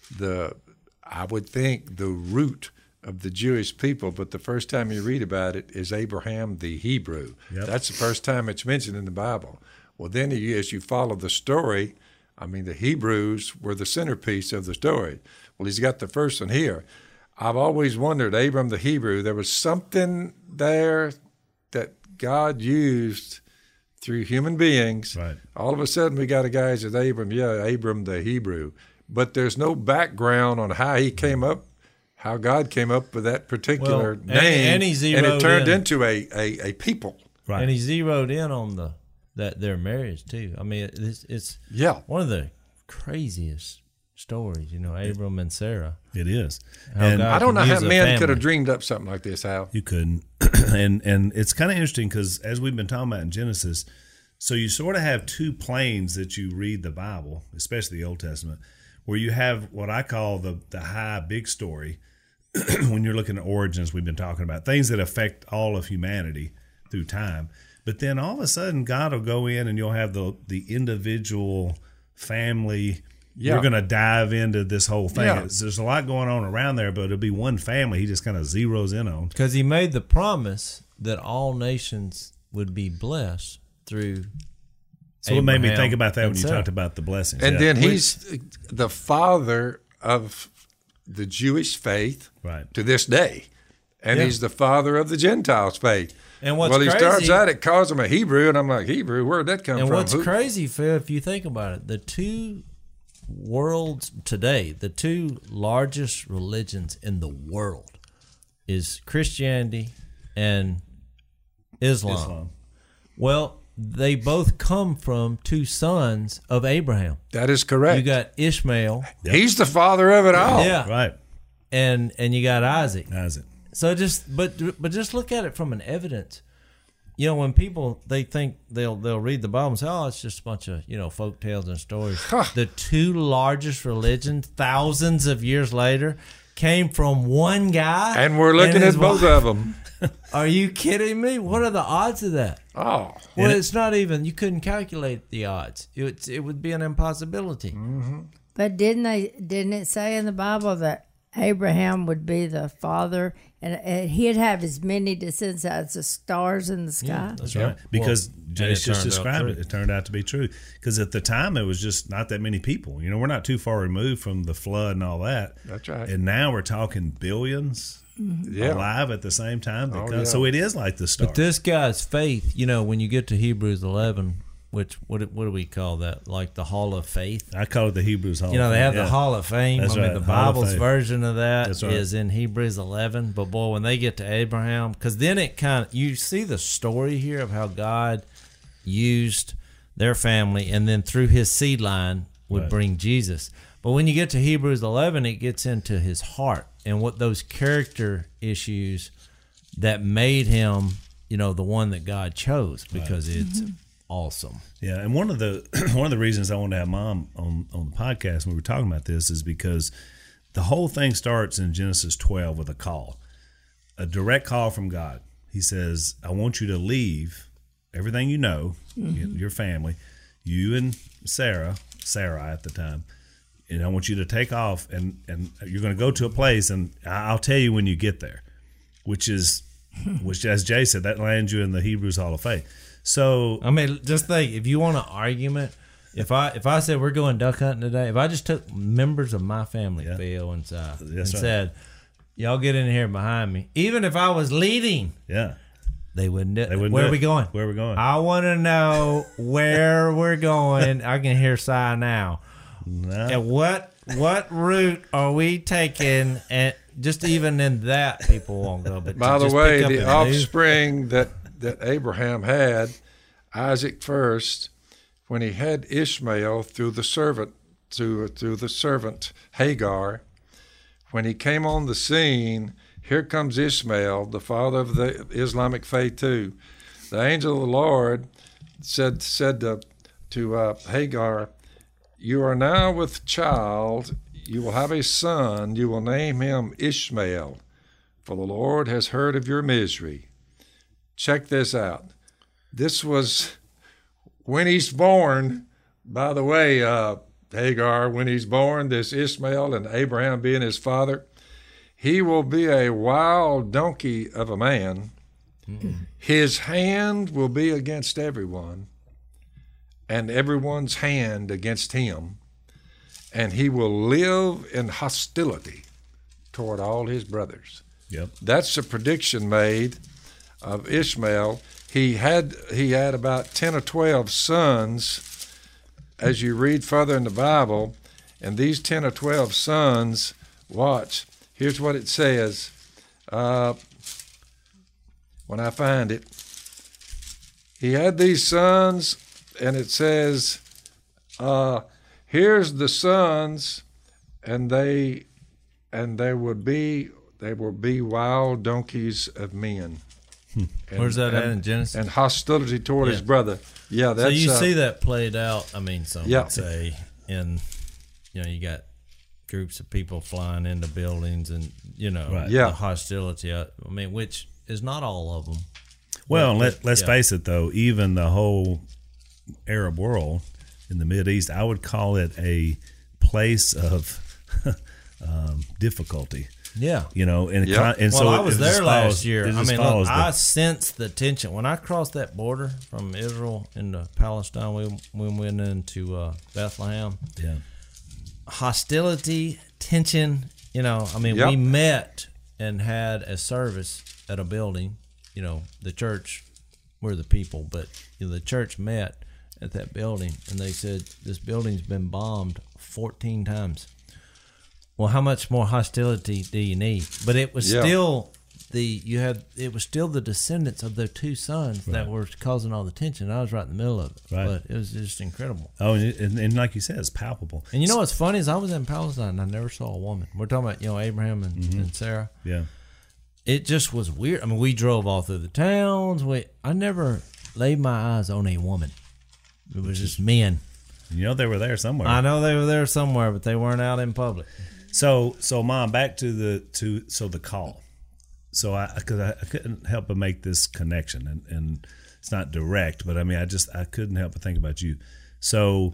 Speaker 4: I would think, the root of the Jewish people, but the first time you read about it is Abraham the Hebrew.
Speaker 3: Yep.
Speaker 4: That's the first time it's mentioned in the Bible. Well, then as you follow the story, I mean, the Hebrews were the centerpiece of the story. Well, he's got the first one here. I've always wondered, Abram the Hebrew, there was something there that God used through human beings.
Speaker 3: Right.
Speaker 4: All of a sudden, we got a guy that says, Abram the Hebrew. But there's no background on how he came up, how God came up with that particular
Speaker 6: Well,
Speaker 4: name.
Speaker 6: and he zeroed
Speaker 4: it turned
Speaker 6: in.
Speaker 4: into a people.
Speaker 3: right.
Speaker 6: And he zeroed in on their marriage too. I mean, it's
Speaker 4: Yeah.
Speaker 6: one of the craziest stories. You know, Abram and Sarah.
Speaker 3: It is.
Speaker 6: How
Speaker 3: And
Speaker 6: God
Speaker 4: I don't know
Speaker 6: can
Speaker 4: how
Speaker 6: use a
Speaker 4: men could have
Speaker 6: family.
Speaker 4: dreamed up something like this, Hal.
Speaker 3: you couldn't. and it's kind of interesting because as we've been talking about in Genesis, so you sort of have two planes that you read the Bible, especially the Old Testament, where you have what I call the high big story. When you're looking at origins, we've been talking about things that affect all of humanity through time. But then all of a sudden, God will go in and you'll have the individual family.
Speaker 4: Yeah.
Speaker 3: You're going to dive into this whole thing.
Speaker 4: Yeah.
Speaker 3: There's a lot going on around there, but it'll be one family he just kind of zeroes in on.
Speaker 6: Because he made the promise that all nations would be blessed through.
Speaker 3: So it made me
Speaker 6: Abraham
Speaker 3: think about that
Speaker 6: and
Speaker 3: when you
Speaker 6: Sarah.
Speaker 3: talked about the blessings.
Speaker 4: And
Speaker 3: Yeah.
Speaker 4: then he's the father of the Jewish faith
Speaker 3: Right.
Speaker 4: to this day. And
Speaker 6: Yeah.
Speaker 4: he's the father of the Gentiles' faith.
Speaker 6: And what's
Speaker 4: well, he
Speaker 6: crazy,
Speaker 4: starts out, it calls him a Hebrew, and I'm like, Hebrew? Where'd that come
Speaker 6: and
Speaker 4: from?
Speaker 6: what's crazy, Phil, if you think about it, the two worlds today, the two largest religions in the world is Christianity and Islam. Well, they both come from two sons of Abraham.
Speaker 4: That is correct.
Speaker 6: You got Ishmael,
Speaker 4: He's the father of it all.
Speaker 6: yeah,
Speaker 3: Right.
Speaker 6: and you got Isaac.
Speaker 3: How's it?
Speaker 6: So but just look at it from an evidence. You know, when people they think they'll read the Bible and say, "Oh, it's just a bunch of folk tales and stories." The two largest religions, thousands of years later, came from one guy,
Speaker 4: And we're looking
Speaker 6: his
Speaker 4: at both
Speaker 6: wife.
Speaker 4: of them.
Speaker 6: Are you kidding me? What are the odds of that?
Speaker 4: Oh.
Speaker 6: Well, it's not even. You couldn't calculate the odds. It would be an impossibility.
Speaker 5: But didn't it say in the Bible that Abraham would be the father, and he'd have as many descendants as the stars in the sky?
Speaker 3: That's right. Because
Speaker 6: Well,
Speaker 3: Jace
Speaker 6: and it
Speaker 3: just
Speaker 6: turned out
Speaker 3: described
Speaker 6: true.
Speaker 3: it. It turned out to be true. Because at the time, it was just not that many people. We're not too far removed from the flood and all that.
Speaker 4: That's right.
Speaker 3: And now we're talking billions
Speaker 4: Yeah.
Speaker 3: alive at the same time.
Speaker 4: Oh,
Speaker 3: Because,
Speaker 4: yeah.
Speaker 3: So it is like the stars.
Speaker 6: But this guy's faith, when you get to Hebrews 11, which what do we call that? Like the Hall of Faith.
Speaker 3: I call it the Hebrews Hall.
Speaker 6: They have
Speaker 3: Yeah.
Speaker 6: the Hall of Fame.
Speaker 3: That's
Speaker 6: I mean,
Speaker 3: right,
Speaker 6: the
Speaker 3: Hall of
Speaker 6: Bible's
Speaker 3: Fame.
Speaker 6: version of that
Speaker 3: That's right.
Speaker 6: is in Hebrews 11. But boy, when they get to Abraham, because then it you see the story here of how God used their family, and then through his seed line would
Speaker 3: Right.
Speaker 6: bring Jesus. But when you get to Hebrews 11, it gets into his heart and what those character issues that made him, the one that God chose, because it's awesome.
Speaker 3: Yeah, and one of the reasons I wanted to have Mom on the podcast when we were talking about this is because the whole thing starts in Genesis 12 with a call, a direct call from God. he says, I want you to leave everything you know, your family, you and Sarai at the time, and I want you to take off, and you're going to go to a place, and I'll tell you when you get there, which as Jay said, that lands you in the Hebrews Hall of Faith. So
Speaker 6: I mean, just think, if you want an argument, if I said we're going duck hunting today, if I just took members of my family, Phil and Si, and said, y'all get in here behind me, even if I was leading, they wouldn't do it. Where are we going?
Speaker 3: Where are we going?
Speaker 6: I want to know where we're going. I can hear Si now.
Speaker 3: No.
Speaker 6: And what route are we taking? And just even in that, people won't go. But
Speaker 4: by the way, the offspring that Abraham had, Isaac first, when he had Ishmael through the servant Hagar, when he came on the scene, here comes Ishmael, the father of the Islamic faith too. The angel of the Lord said to Hagar, you are now with child, you will have a son, you will name him Ishmael, for the Lord has heard of your misery. Check this out. This was when he's born, by the way, Hagar, when he's born, this Ishmael and Abraham being his father, he will be a wild donkey of a man. His hand will be against everyone, and everyone's hand against him, and he will live in hostility toward all his brothers.
Speaker 3: Yep.
Speaker 4: That's a prediction made of Ishmael. He had about 10 or 12 sons, as you read further in the Bible, and these 10 or 12 sons, watch, here's what it says, when I find it. He had these sons, and it says, here's the sons, and they will be wild donkeys of men.
Speaker 6: Where's that at in Genesis?
Speaker 4: And hostility toward his brother. Yeah, that's.
Speaker 6: So you see that played out. I mean, some would say, in you got groups of people flying into buildings, and the hostility. I mean, which is not all of them.
Speaker 3: Well, let's face it, though. Even the whole Arab world in the Mideast, I would call it a place of difficulty.
Speaker 6: Yeah,
Speaker 3: and
Speaker 6: so I was there last year.
Speaker 3: I
Speaker 6: mean, look, I sensed the tension when I crossed that border from Israel into Palestine. We went into Bethlehem.
Speaker 3: Yeah,
Speaker 6: hostility, tension. We met and had a service at a building. The church, we're the people, but the church met at that building, and they said this building's been bombed 14 times. Well, how much more hostility do you need? But it was still it was still the descendants of their two sons that were causing all the tension. I was right in the middle of it, but it was just incredible.
Speaker 3: Oh, and like you said, it's palpable.
Speaker 6: And what's funny is I was in Palestine and I never saw a woman. We're talking about Abraham and Sarah.
Speaker 3: Yeah, it
Speaker 6: just was weird. I mean, we drove all through the towns. I never laid my eyes on a woman. It was just men.
Speaker 3: They were there somewhere.
Speaker 6: I know they were there somewhere, but they weren't out in public.
Speaker 3: So Mom, back to the call. So I couldn't help but make this connection, and it's not direct, but I mean I couldn't help but think about you. So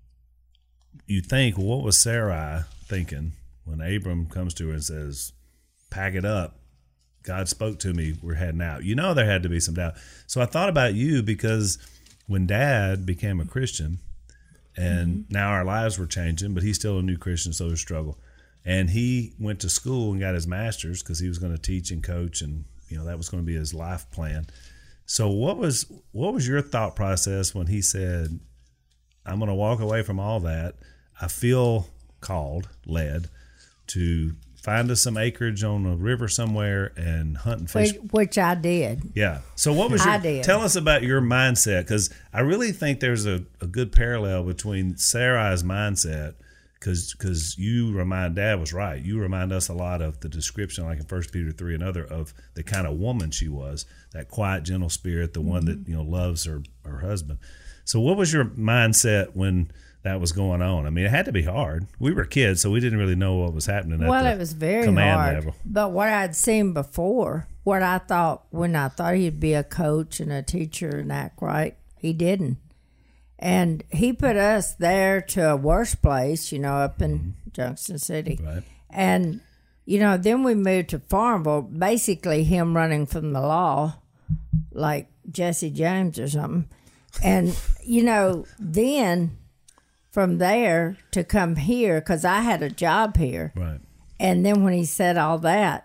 Speaker 3: you think, well, what was Sarai thinking when Abram comes to her and says, "Pack it up. God spoke to me. We're heading out." There had to be some doubt. So I thought about you because when Dad became a Christian, and now our lives were changing, but he's still a new Christian, so there's struggle. And he went to school and got his master's because he was going to teach and coach, and that was going to be his life plan. So what was your thought process when he said, "I'm going to walk away from all that. I feel led to find us some acreage on a river somewhere and hunt and fish"?
Speaker 5: Which I did.
Speaker 3: Yeah. So what was tell us about your mindset, because I really think there's a good parallel between Sarai's mindset. Because you remind Dad was right. You remind us a lot of the description, like in 1 Peter 3 and other, of the kind of woman she was, that quiet, gentle spirit, the one that loves her husband. So what was your mindset when that was going on. I mean, it had to be hard. We were kids, so we didn't really know what was happening.
Speaker 5: Well,
Speaker 3: at
Speaker 5: it was very
Speaker 3: command
Speaker 5: hard.
Speaker 3: level.
Speaker 5: But what I'd seen before, what I thought when I thought he'd be a coach and a teacher and act right, he didn't. And he put us there to a worse place, up in Junction City.
Speaker 3: Right.
Speaker 5: And, then we moved to Farmville, basically him running from the law, like Jesse James or something. And, then from there to come here, because I had a job here.
Speaker 3: Right.
Speaker 5: And then when he said all that,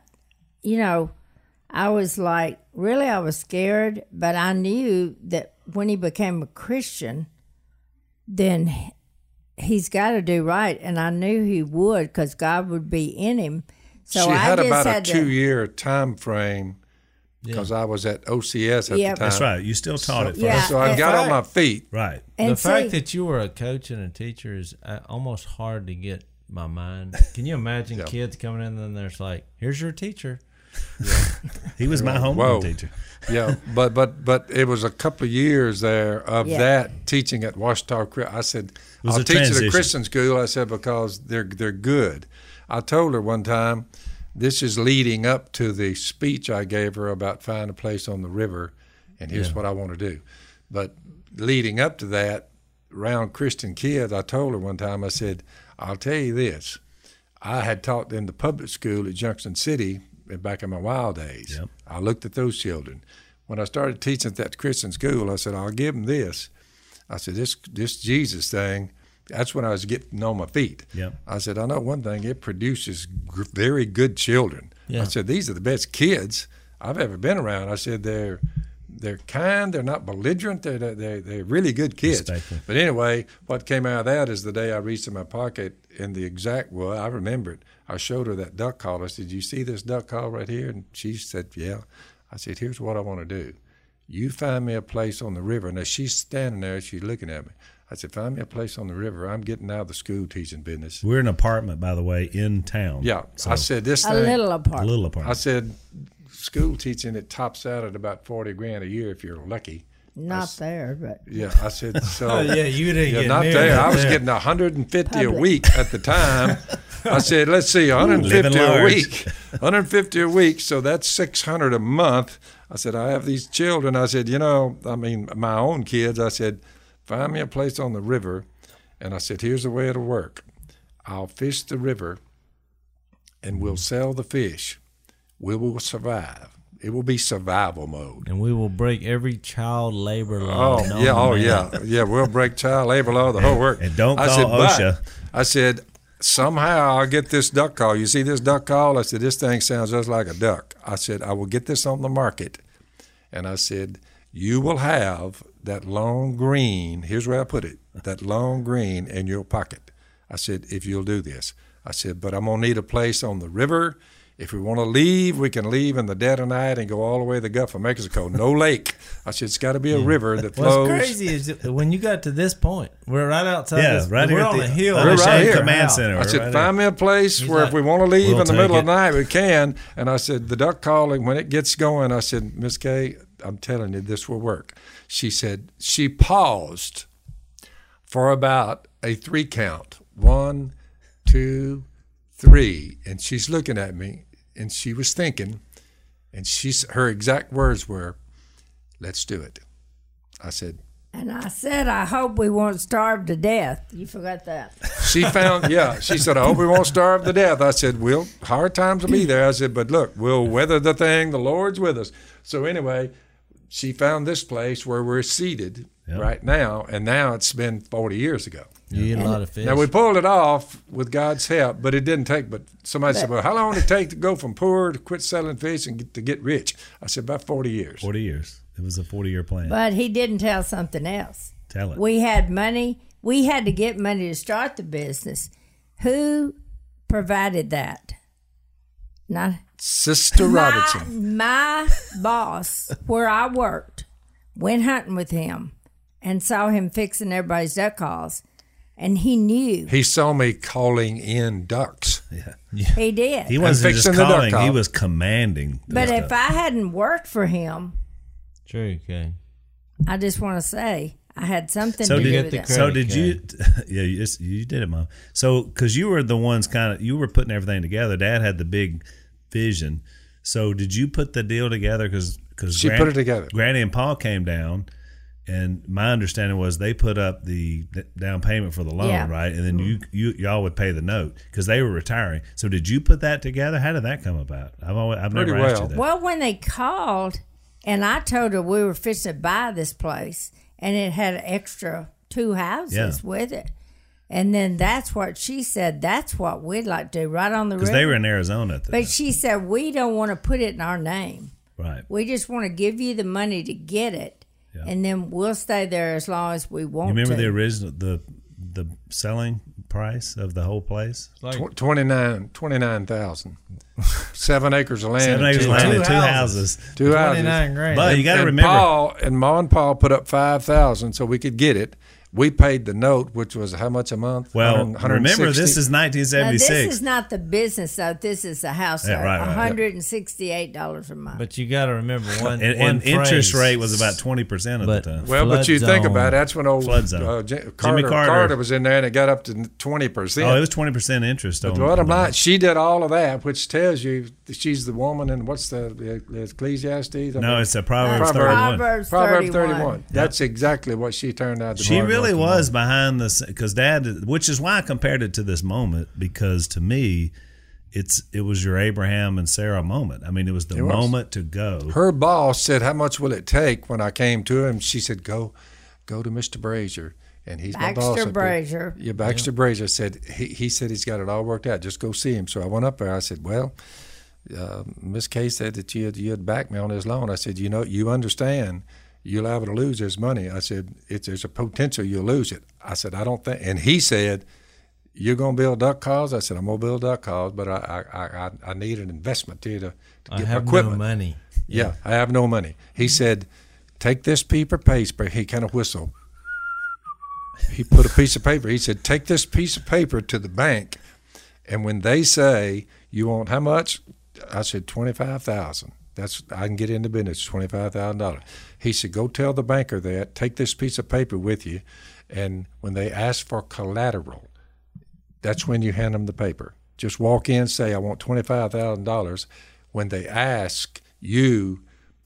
Speaker 5: I was like, really, I was scared, but I knew that when he became a Christian, then he's got to do right. And I knew he would because God would be in him. So
Speaker 4: she
Speaker 5: I
Speaker 4: had
Speaker 5: just
Speaker 4: about
Speaker 5: had
Speaker 4: a 2-year time frame because I was at OCS at the time.
Speaker 3: That's right. You still taught it first.
Speaker 5: Yeah.
Speaker 4: So I got on my feet.
Speaker 3: Right.
Speaker 5: And
Speaker 6: The fact that you were a coach and a teacher is almost hard to get my mind. Can you imagine kids coming in and there's like, here's your teacher.
Speaker 3: He was my homeroom teacher.
Speaker 4: Yeah, but it was a couple of years there of that teaching at Washita. I said,
Speaker 3: was
Speaker 4: I'll
Speaker 3: a
Speaker 4: teach at
Speaker 3: transition.
Speaker 4: a Christian school. I said, because they're good. I told her one time, this is leading up to the speech I gave her about finding a place on the river, and here's what I want to do. But leading up to that, around Christian kids, I told her one time, I said, I'll tell you this. I had taught in the public school at Junction City back in my wild days.
Speaker 3: Yep.
Speaker 4: I looked at those children. When I started teaching at that Christian school, I said, I'll give them this. I said, this Jesus thing, that's when I was getting on my feet.
Speaker 3: Yep.
Speaker 4: I said, I know one thing, it produces very good children.
Speaker 6: Yeah.
Speaker 4: I said, these are the best kids I've ever been around. I said, they're kind, they're not belligerent, they're really good kids.
Speaker 3: Respectful.
Speaker 4: But anyway, what came out of that is the day I reached in my pocket in the exact, well, I remember it. I showed her that duck call. I said, you see this duck call right here? And she said, yeah. I said, here's what I want to do. You find me a place on the river. Now, she's standing there. She's looking at me. I said, find me a place on the river. I'm getting out of the school teaching business.
Speaker 3: We're in an apartment, by the way, in town.
Speaker 4: Yeah.
Speaker 3: So,
Speaker 4: I said, this
Speaker 5: a
Speaker 4: thing.
Speaker 5: little
Speaker 3: a
Speaker 5: apart.
Speaker 3: little apartment.
Speaker 4: I said, school teaching, it tops out at about $40,000 a year if you're lucky.
Speaker 5: Not there, but
Speaker 4: Yeah, I said, so.
Speaker 6: Oh, yeah, you didn't get
Speaker 4: not
Speaker 6: near
Speaker 4: there.
Speaker 6: that
Speaker 4: I was
Speaker 6: there.
Speaker 4: getting 150 a
Speaker 5: Public.
Speaker 4: week at the time. I said, let's see, 150
Speaker 3: living
Speaker 4: a
Speaker 3: large.
Speaker 4: week. 150 a week, so that's $600 a month. I said, I have these children. I said, my own kids. I said, find me a place on the river. And I said, here's the way it'll work. I'll fish the river, and we'll sell the fish. We will survive. It will be survival mode.
Speaker 6: And we will break every child labor law.
Speaker 4: Oh,
Speaker 6: known
Speaker 4: yeah,
Speaker 6: to man.
Speaker 4: yeah. We'll break child labor law, the whole work.
Speaker 3: And don't
Speaker 4: I
Speaker 3: call
Speaker 4: said,
Speaker 3: OSHA.
Speaker 4: But, I said, somehow I'll get this duck call. You see this duck call? I said, this thing sounds just like a duck. I said, I will get this on the market. And I said, you will have that long green, here's where I put it, that long green in your pocket. I said, if you'll do this. I said, but I'm going to need a place on the river. If we want to leave, we can leave in the dead of night and go all the way to the Gulf of Mexico. No lake. I said, it's got to be a river that flows.
Speaker 6: What's crazy is that when you got to this point, we're right outside this.
Speaker 3: right
Speaker 6: We're
Speaker 3: here
Speaker 6: on
Speaker 3: at
Speaker 6: a hill.
Speaker 4: We're right here.
Speaker 3: Command Center.
Speaker 4: I
Speaker 3: We're
Speaker 4: said,
Speaker 3: right
Speaker 4: find me a place where
Speaker 6: like,
Speaker 4: if we want to leave
Speaker 3: we'll
Speaker 4: in the middle
Speaker 3: take
Speaker 4: of the night, we can. And I said, the duck calling, when it gets going, I said, Miss Kay, I'm telling you, this will work. She said, she paused for about a 3 count. 1, 2, 3. And she's looking at me, and she was thinking, and her exact words were, let's do it. I said,
Speaker 5: and I said, I hope we won't starve to death. You forgot that.
Speaker 4: she said, I hope we won't starve to death. I said, well, hard times will be there. I said, but look, we'll weather the thing. The Lord's with us. So anyway, she found this place where we're seated right now, and now it's been 40 years ago.
Speaker 6: You eat a lot of fish.
Speaker 4: Now, we pulled it off with God's help, but it didn't take, but somebody said, well, how long did it take to go from poor to quit selling fish and to get rich? I said, about 40 years.
Speaker 3: 40 years. It was a 40-year plan.
Speaker 5: But he didn't tell something else.
Speaker 3: Tell it.
Speaker 5: We had money. We had to get money to start the business. Who provided that? Not
Speaker 4: Sister Robertson.
Speaker 5: My boss, where I worked, went hunting with him and saw him fixing everybody's duck calls. And he knew.
Speaker 4: He saw me calling in ducks.
Speaker 5: He did.
Speaker 3: He wasn't just
Speaker 4: fixing the duck
Speaker 3: calling, he
Speaker 4: call.
Speaker 3: was commanding.
Speaker 5: But
Speaker 3: the
Speaker 5: if
Speaker 3: stuff.
Speaker 5: I hadn't worked for him,
Speaker 6: True, okay.
Speaker 5: I just want to say, I had something
Speaker 3: So
Speaker 5: to do
Speaker 3: did
Speaker 5: with
Speaker 6: the
Speaker 5: it.
Speaker 6: credit
Speaker 3: So did
Speaker 6: card.
Speaker 3: you? Yeah, you did it, Mom. So because you were the ones you were putting everything together. Dad had the big vision. So did you put the deal together? Because
Speaker 4: She put it together.
Speaker 3: Granny and Paul came down, and my understanding was they put up the down payment for the loan,
Speaker 5: Yeah.
Speaker 3: right? And then y'all would pay the note because they were retiring. So did you put that together? How did that come about? I've
Speaker 4: Pretty
Speaker 3: never asked
Speaker 4: well.
Speaker 3: you that.
Speaker 5: Well, when they called, and I told her we were fixing to buy this place, and it had extra 2 houses
Speaker 3: Yeah.
Speaker 5: with it. And then that's what she said. That's what we'd like to do, right on the river.
Speaker 3: Because they were in Arizona at the
Speaker 5: But
Speaker 3: time.
Speaker 5: she said, we don't want to put it in our name.
Speaker 3: Right.
Speaker 5: We just want to give you the money to get it, and then we'll stay there as long as we want
Speaker 3: You remember
Speaker 5: to.
Speaker 3: the original the selling price of the whole place?
Speaker 4: 29,000. 7 acres of land.
Speaker 3: 7 acres of land and 2 houses.
Speaker 4: 2 houses.
Speaker 6: 29 grand.
Speaker 3: But you got to
Speaker 4: And
Speaker 3: remember,
Speaker 4: Paul and Ma and Paul put up 5,000 so we could get it. We paid the note, which was how much a month?
Speaker 3: well,
Speaker 4: 160.
Speaker 3: remember this is
Speaker 5: Now,
Speaker 3: 1976.
Speaker 5: this is not the business, though. This is the house.
Speaker 3: Yeah, right, right.
Speaker 5: $168 a month.
Speaker 6: But you got to remember one.
Speaker 3: and
Speaker 6: one
Speaker 3: interest
Speaker 6: phrase.
Speaker 3: rate was about 20% at
Speaker 6: But-
Speaker 3: the time.
Speaker 4: Well, but you
Speaker 6: Flood
Speaker 4: think
Speaker 6: zone.
Speaker 4: about it, that's when old
Speaker 3: Flood zone. Jimmy Carter.
Speaker 4: was in there, and it got up to 20%.
Speaker 3: Oh, it was 20% interest.
Speaker 4: But
Speaker 3: on
Speaker 4: the bottom
Speaker 3: on
Speaker 4: line, she did all of that, which tells you that she's the woman. And what's the Ecclesiastes?
Speaker 3: No, it's a Proverbs 31.
Speaker 4: Proverbs 31. That's exactly what she turned out to be.
Speaker 3: She really was behind the, because Dad, which is why I compared it to this moment, because to me, it was your Abraham and Sarah moment. I mean, it was the moment to go.
Speaker 4: Her boss said, "How much will it take?" When I came to him, she said, "Go to Mr. Brazier." And he's my boss.
Speaker 5: Baxter Brazier.
Speaker 4: Yeah, Baxter Brazier said he said he's got it all worked out. Just go see him. So I went up there. I said, "Well, Miss Kay said that you'd back me on this loan." I said, you understand, you're liable to lose this money. I said, there's a potential you'll lose it. I said, I don't think. And he said, "You're going to build duck calls?" I said, "I'm going to build duck calls, but I need an investment here to
Speaker 6: I
Speaker 4: get
Speaker 6: have
Speaker 4: my equipment."
Speaker 6: no money.
Speaker 4: Yeah, I have no money. He said, "Take this piece of paper." He kind of whistled. He put a piece of paper. He said, "Take this piece of paper to the bank, and when they say you want how much," I said, $25,000. I can get into business. $25,000. He said, "Go tell the banker that. Take this piece of paper with you, and when they ask for collateral, that's when you hand them the paper. Just walk in, say, I want $25,000. When they ask you,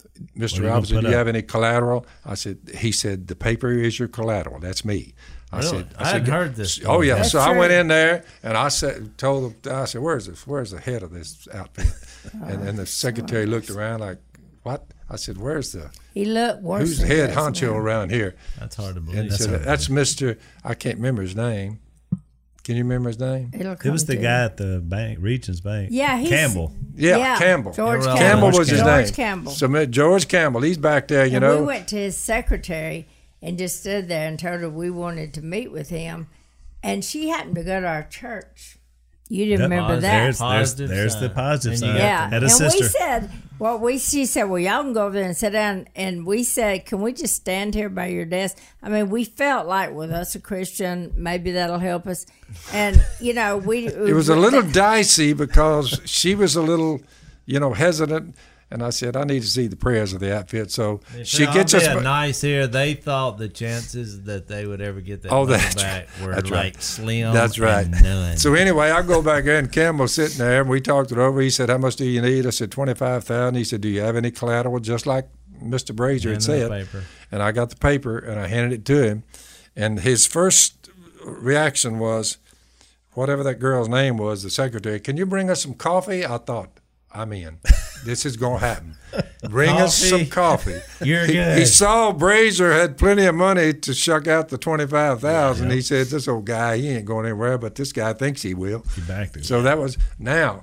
Speaker 4: Mr. Robinson, do you have any collateral?" He said, "The paper is your collateral. That's me." I
Speaker 6: Really?
Speaker 4: said,
Speaker 6: I hadn't heard this.
Speaker 4: Oh yeah.
Speaker 5: That's
Speaker 4: So I
Speaker 5: true.
Speaker 4: went in there and I told them, I said, "Where's the head of this outfit?" And the secretary looked around like, "What?" I said, "Where's the
Speaker 5: He looked worse.
Speaker 4: who's the
Speaker 5: than
Speaker 4: head
Speaker 5: this
Speaker 4: honcho
Speaker 5: man.
Speaker 4: around here?"
Speaker 6: That's hard to
Speaker 4: And
Speaker 6: believe.
Speaker 4: he said, "That's Mr. I can't remember his name. Can you remember his name?"
Speaker 5: It'll
Speaker 3: It was
Speaker 5: come
Speaker 3: the
Speaker 5: to
Speaker 3: guy
Speaker 5: you.
Speaker 3: at the bank, Regions Bank.
Speaker 5: Yeah, he's
Speaker 3: Campbell.
Speaker 4: Yeah, Campbell.
Speaker 5: George
Speaker 6: Campbell.
Speaker 5: Campbell.
Speaker 4: Campbell was his
Speaker 5: George
Speaker 4: name.
Speaker 5: Campbell.
Speaker 4: So George Campbell, he's back there,
Speaker 5: And
Speaker 4: know.
Speaker 5: we went to his secretary and just stood there and told her we wanted to meet with him. And she happened to go to our church. You didn't remember that.
Speaker 3: There's
Speaker 6: Positive
Speaker 3: the
Speaker 6: sign.
Speaker 3: positive
Speaker 6: And you
Speaker 3: side.
Speaker 6: got
Speaker 5: Yeah,
Speaker 3: Had a
Speaker 5: and
Speaker 3: sister.
Speaker 5: we said, she said, well, y'all can go over there and sit down. And we said, can we just stand here by your desk? I mean, we felt like with us a Christian, maybe that'll help us. And we
Speaker 4: It was a little dicey because she was a little, hesitant. And I said, I need to see the prayers of the outfit. So she gets us.
Speaker 6: nice here. They thought the chances that they would ever get that
Speaker 4: Oh,
Speaker 6: money
Speaker 4: that's
Speaker 6: back were
Speaker 4: that's
Speaker 6: like
Speaker 4: right.
Speaker 6: slim.
Speaker 4: That's right.
Speaker 6: And none.
Speaker 4: So anyway, I go back there and Campbell's sitting there and we talked it over. He said, "How much do you need?" I said, $25,000. He said, "Do you have any collateral?" Just like Mr. Brazier had
Speaker 6: Hand him
Speaker 4: said.
Speaker 6: the paper.
Speaker 4: And I got the paper and I handed it to him. And his first reaction was, whatever that girl's name was, the secretary, "Can you bring us some coffee?" I thought, I'm in. This is going to happen. Bring us some coffee.
Speaker 6: You're
Speaker 4: he,
Speaker 6: good.
Speaker 4: He saw Brazier had plenty of money to shuck out the $25,000. He said, "This old guy, he ain't going anywhere, but this guy thinks he will."
Speaker 3: He backed it.
Speaker 4: So that was now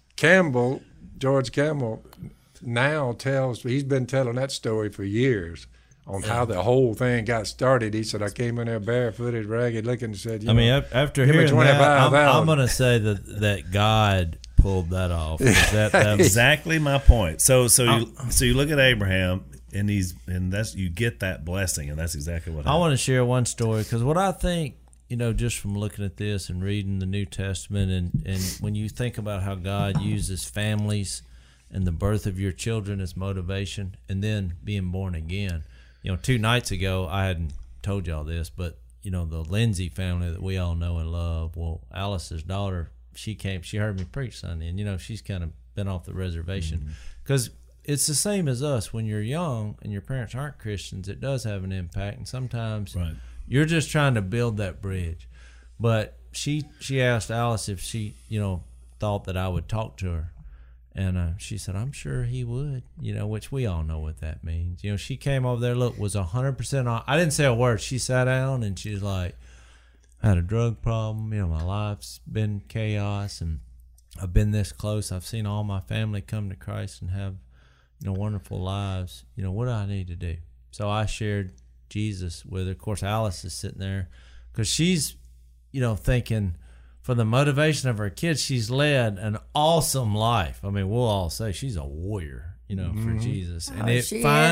Speaker 4: George Campbell now he's been telling that story for years on how the whole thing got started. He said, "I came in there barefooted, ragged looking," and said,
Speaker 6: After
Speaker 4: give me
Speaker 6: hearing that, I'm
Speaker 4: $25,000.
Speaker 6: going to say that God pulled that off. That was
Speaker 3: Exactly my point. So you look at Abraham and you get that blessing, and that's exactly what
Speaker 6: I want to share one story because what I think, just from looking at this and reading the New Testament, and when you think about how God uses families and the birth of your children as motivation, and then being born again. 2 nights ago, I hadn't told y'all this, but the Lindsay family that we all know and love. Well, Alice's daughter, she heard me preach Sunday, and she's kind of been off the reservation because it's the same as us. When you're young and your parents aren't Christians, it does have an impact, and sometimes you're just trying to build that bridge. But she asked Alice if she thought that I would talk to her. And she said, I'm sure he would, which we all know what that means. She came over there, was 100% on. I didn't say a word. She sat down and she's like, I had a drug problem. My life's been chaos and I've been this close. I've seen all my family come to Christ and have, wonderful lives. What do I need to do? So I shared Jesus with her. Of course, Alice is sitting there because she's, thinking, for the motivation of her kids, she's led an awesome life. I mean, we'll all say she's a warrior, for Jesus. And it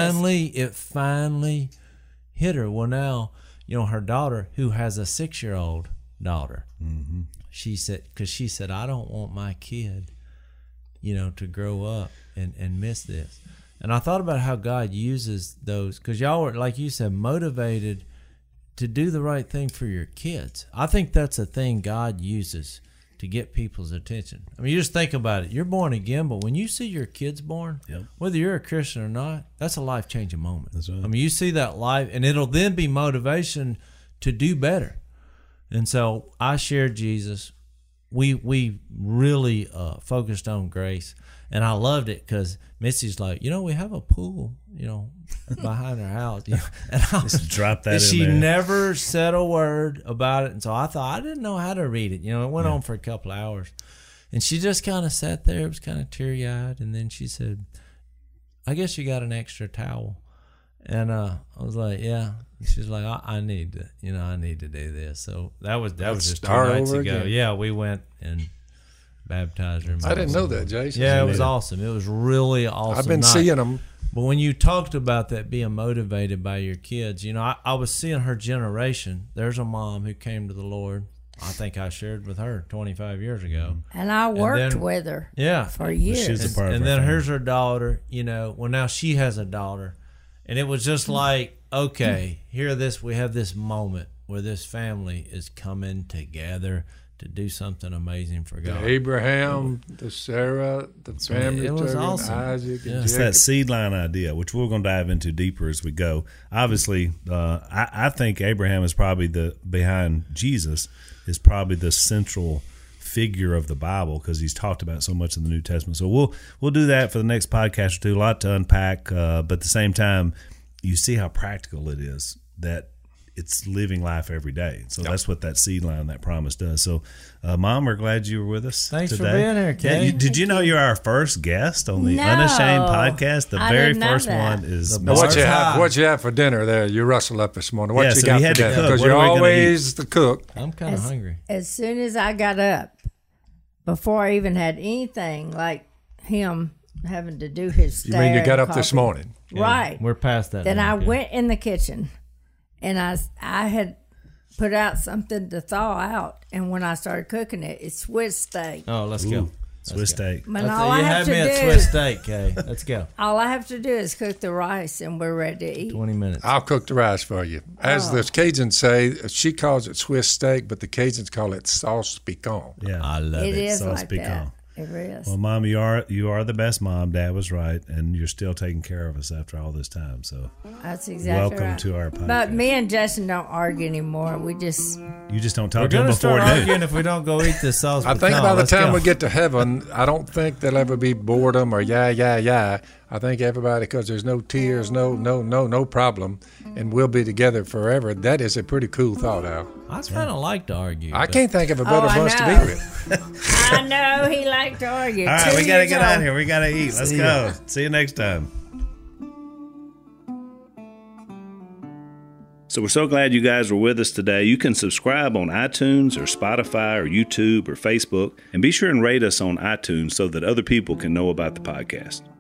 Speaker 6: finally hit her. Well, now, her daughter, who has a 6-year-old daughter, she said, I don't want my kid, to grow up and miss this. And I thought about how God uses those, because y'all were, like you said, motivated to do the right thing for your kids. I think that's a thing God uses to get people's attention. I mean, you just think about it. You're born again, but when you see your kids born, whether you're a Christian or not, that's a life-changing moment. That's right. I mean, you see that life, and it'll then be motivation to do better. And so I shared Jesus. We really focused on grace, and I loved it because Missy's like, we have a pool, behind our house. And
Speaker 3: just drop that in
Speaker 6: she
Speaker 3: there.
Speaker 6: never said a word about it. And so I thought, I didn't know how to read it. It went on for a couple hours. And she just kind of sat there. It was kind of teary-eyed. And then she said, I guess you got an extra towel. And I was like, yeah. And she's like, I need to, I need to do this. So that was just 2 nights ago. Again. Yeah, we went and baptized her.
Speaker 4: I didn't know that, Jason.
Speaker 6: Yeah, it was awesome. It was really awesome.
Speaker 4: I've been seeing them.
Speaker 6: But when you talked about that being motivated by your kids, I was seeing her generation. There's a mom who came to the Lord. I think I shared with her 25 years ago.
Speaker 5: And I worked with her for years.
Speaker 3: She's a part of
Speaker 6: and then here's her daughter, well, now she has a daughter. And it was just like, okay, we have this moment where this family is coming together to do something amazing for God.
Speaker 4: The Abraham, the Sarah, the family,
Speaker 6: it was awesome.
Speaker 4: Isaac, and
Speaker 3: it's that seed line idea, which we're going to dive into deeper as we go. Obviously, I think Abraham is probably behind Jesus is probably the central figure of the Bible because he's talked about so much in the New Testament. So we'll do that for the next podcast or two. A lot to unpack, but at the same time, you see how practical it is that it's living life every day. So that's what that seed line, that promise does. So, Mom, we're glad you were with us
Speaker 6: Thanks
Speaker 3: today.
Speaker 6: for being here, Kay.
Speaker 3: Yeah, did you know you're our first guest on the Unashamed podcast? The very first one is
Speaker 4: What'd you have for dinner there? You rustled up this morning. What you got for dinner? Because you're always the cook.
Speaker 6: I'm kind of hungry.
Speaker 5: As soon as I got up, before I even had anything like him having to do his
Speaker 4: You mean you got up this morning?
Speaker 5: Right.
Speaker 6: We're past that.
Speaker 5: Then I went in the kitchen. And I had put out something to thaw out, and when I started cooking it, it's Swiss steak.
Speaker 6: Oh, let's go.
Speaker 3: Swiss steak.
Speaker 5: But
Speaker 6: you have me at Swiss steak, Kay. Let's go.
Speaker 5: All I have to do is cook the rice, and we're ready to eat.
Speaker 6: 20 minutes.
Speaker 4: I'll cook the rice for you. As the Cajuns say, she calls it Swiss steak, but the Cajuns call it sauce piquant.
Speaker 3: Yeah,
Speaker 6: I love it.
Speaker 5: It is
Speaker 3: sauce
Speaker 5: like
Speaker 3: piquant.
Speaker 5: that. It is.
Speaker 3: Well, Mom, you are the best mom. Dad was right, and you're still taking care of us after all this time. So
Speaker 5: that's exactly
Speaker 3: welcome
Speaker 5: right.
Speaker 3: to our podcast.
Speaker 5: But me and Justin don't argue anymore.
Speaker 3: You just don't talk to
Speaker 6: We're
Speaker 3: him
Speaker 6: going to
Speaker 3: before
Speaker 6: start
Speaker 3: noon.
Speaker 6: arguing if we don't go eat this sauce.
Speaker 4: I think by the time we get to heaven, I don't think there'll ever be boredom or yeah. I think everybody, because there's no tears, no problem, and we'll be together forever. That is a pretty cool thought, Al.
Speaker 6: I kind of like to argue.
Speaker 4: I can't think of a better bunch to be with.
Speaker 5: I know he liked to argue.
Speaker 3: All right, we got to get out of here. We got to eat. Let's go. See you next time. So we're so glad you guys were with us today. You can subscribe on iTunes or Spotify or YouTube or Facebook, and be sure and rate us on iTunes so that other people can know about the podcast.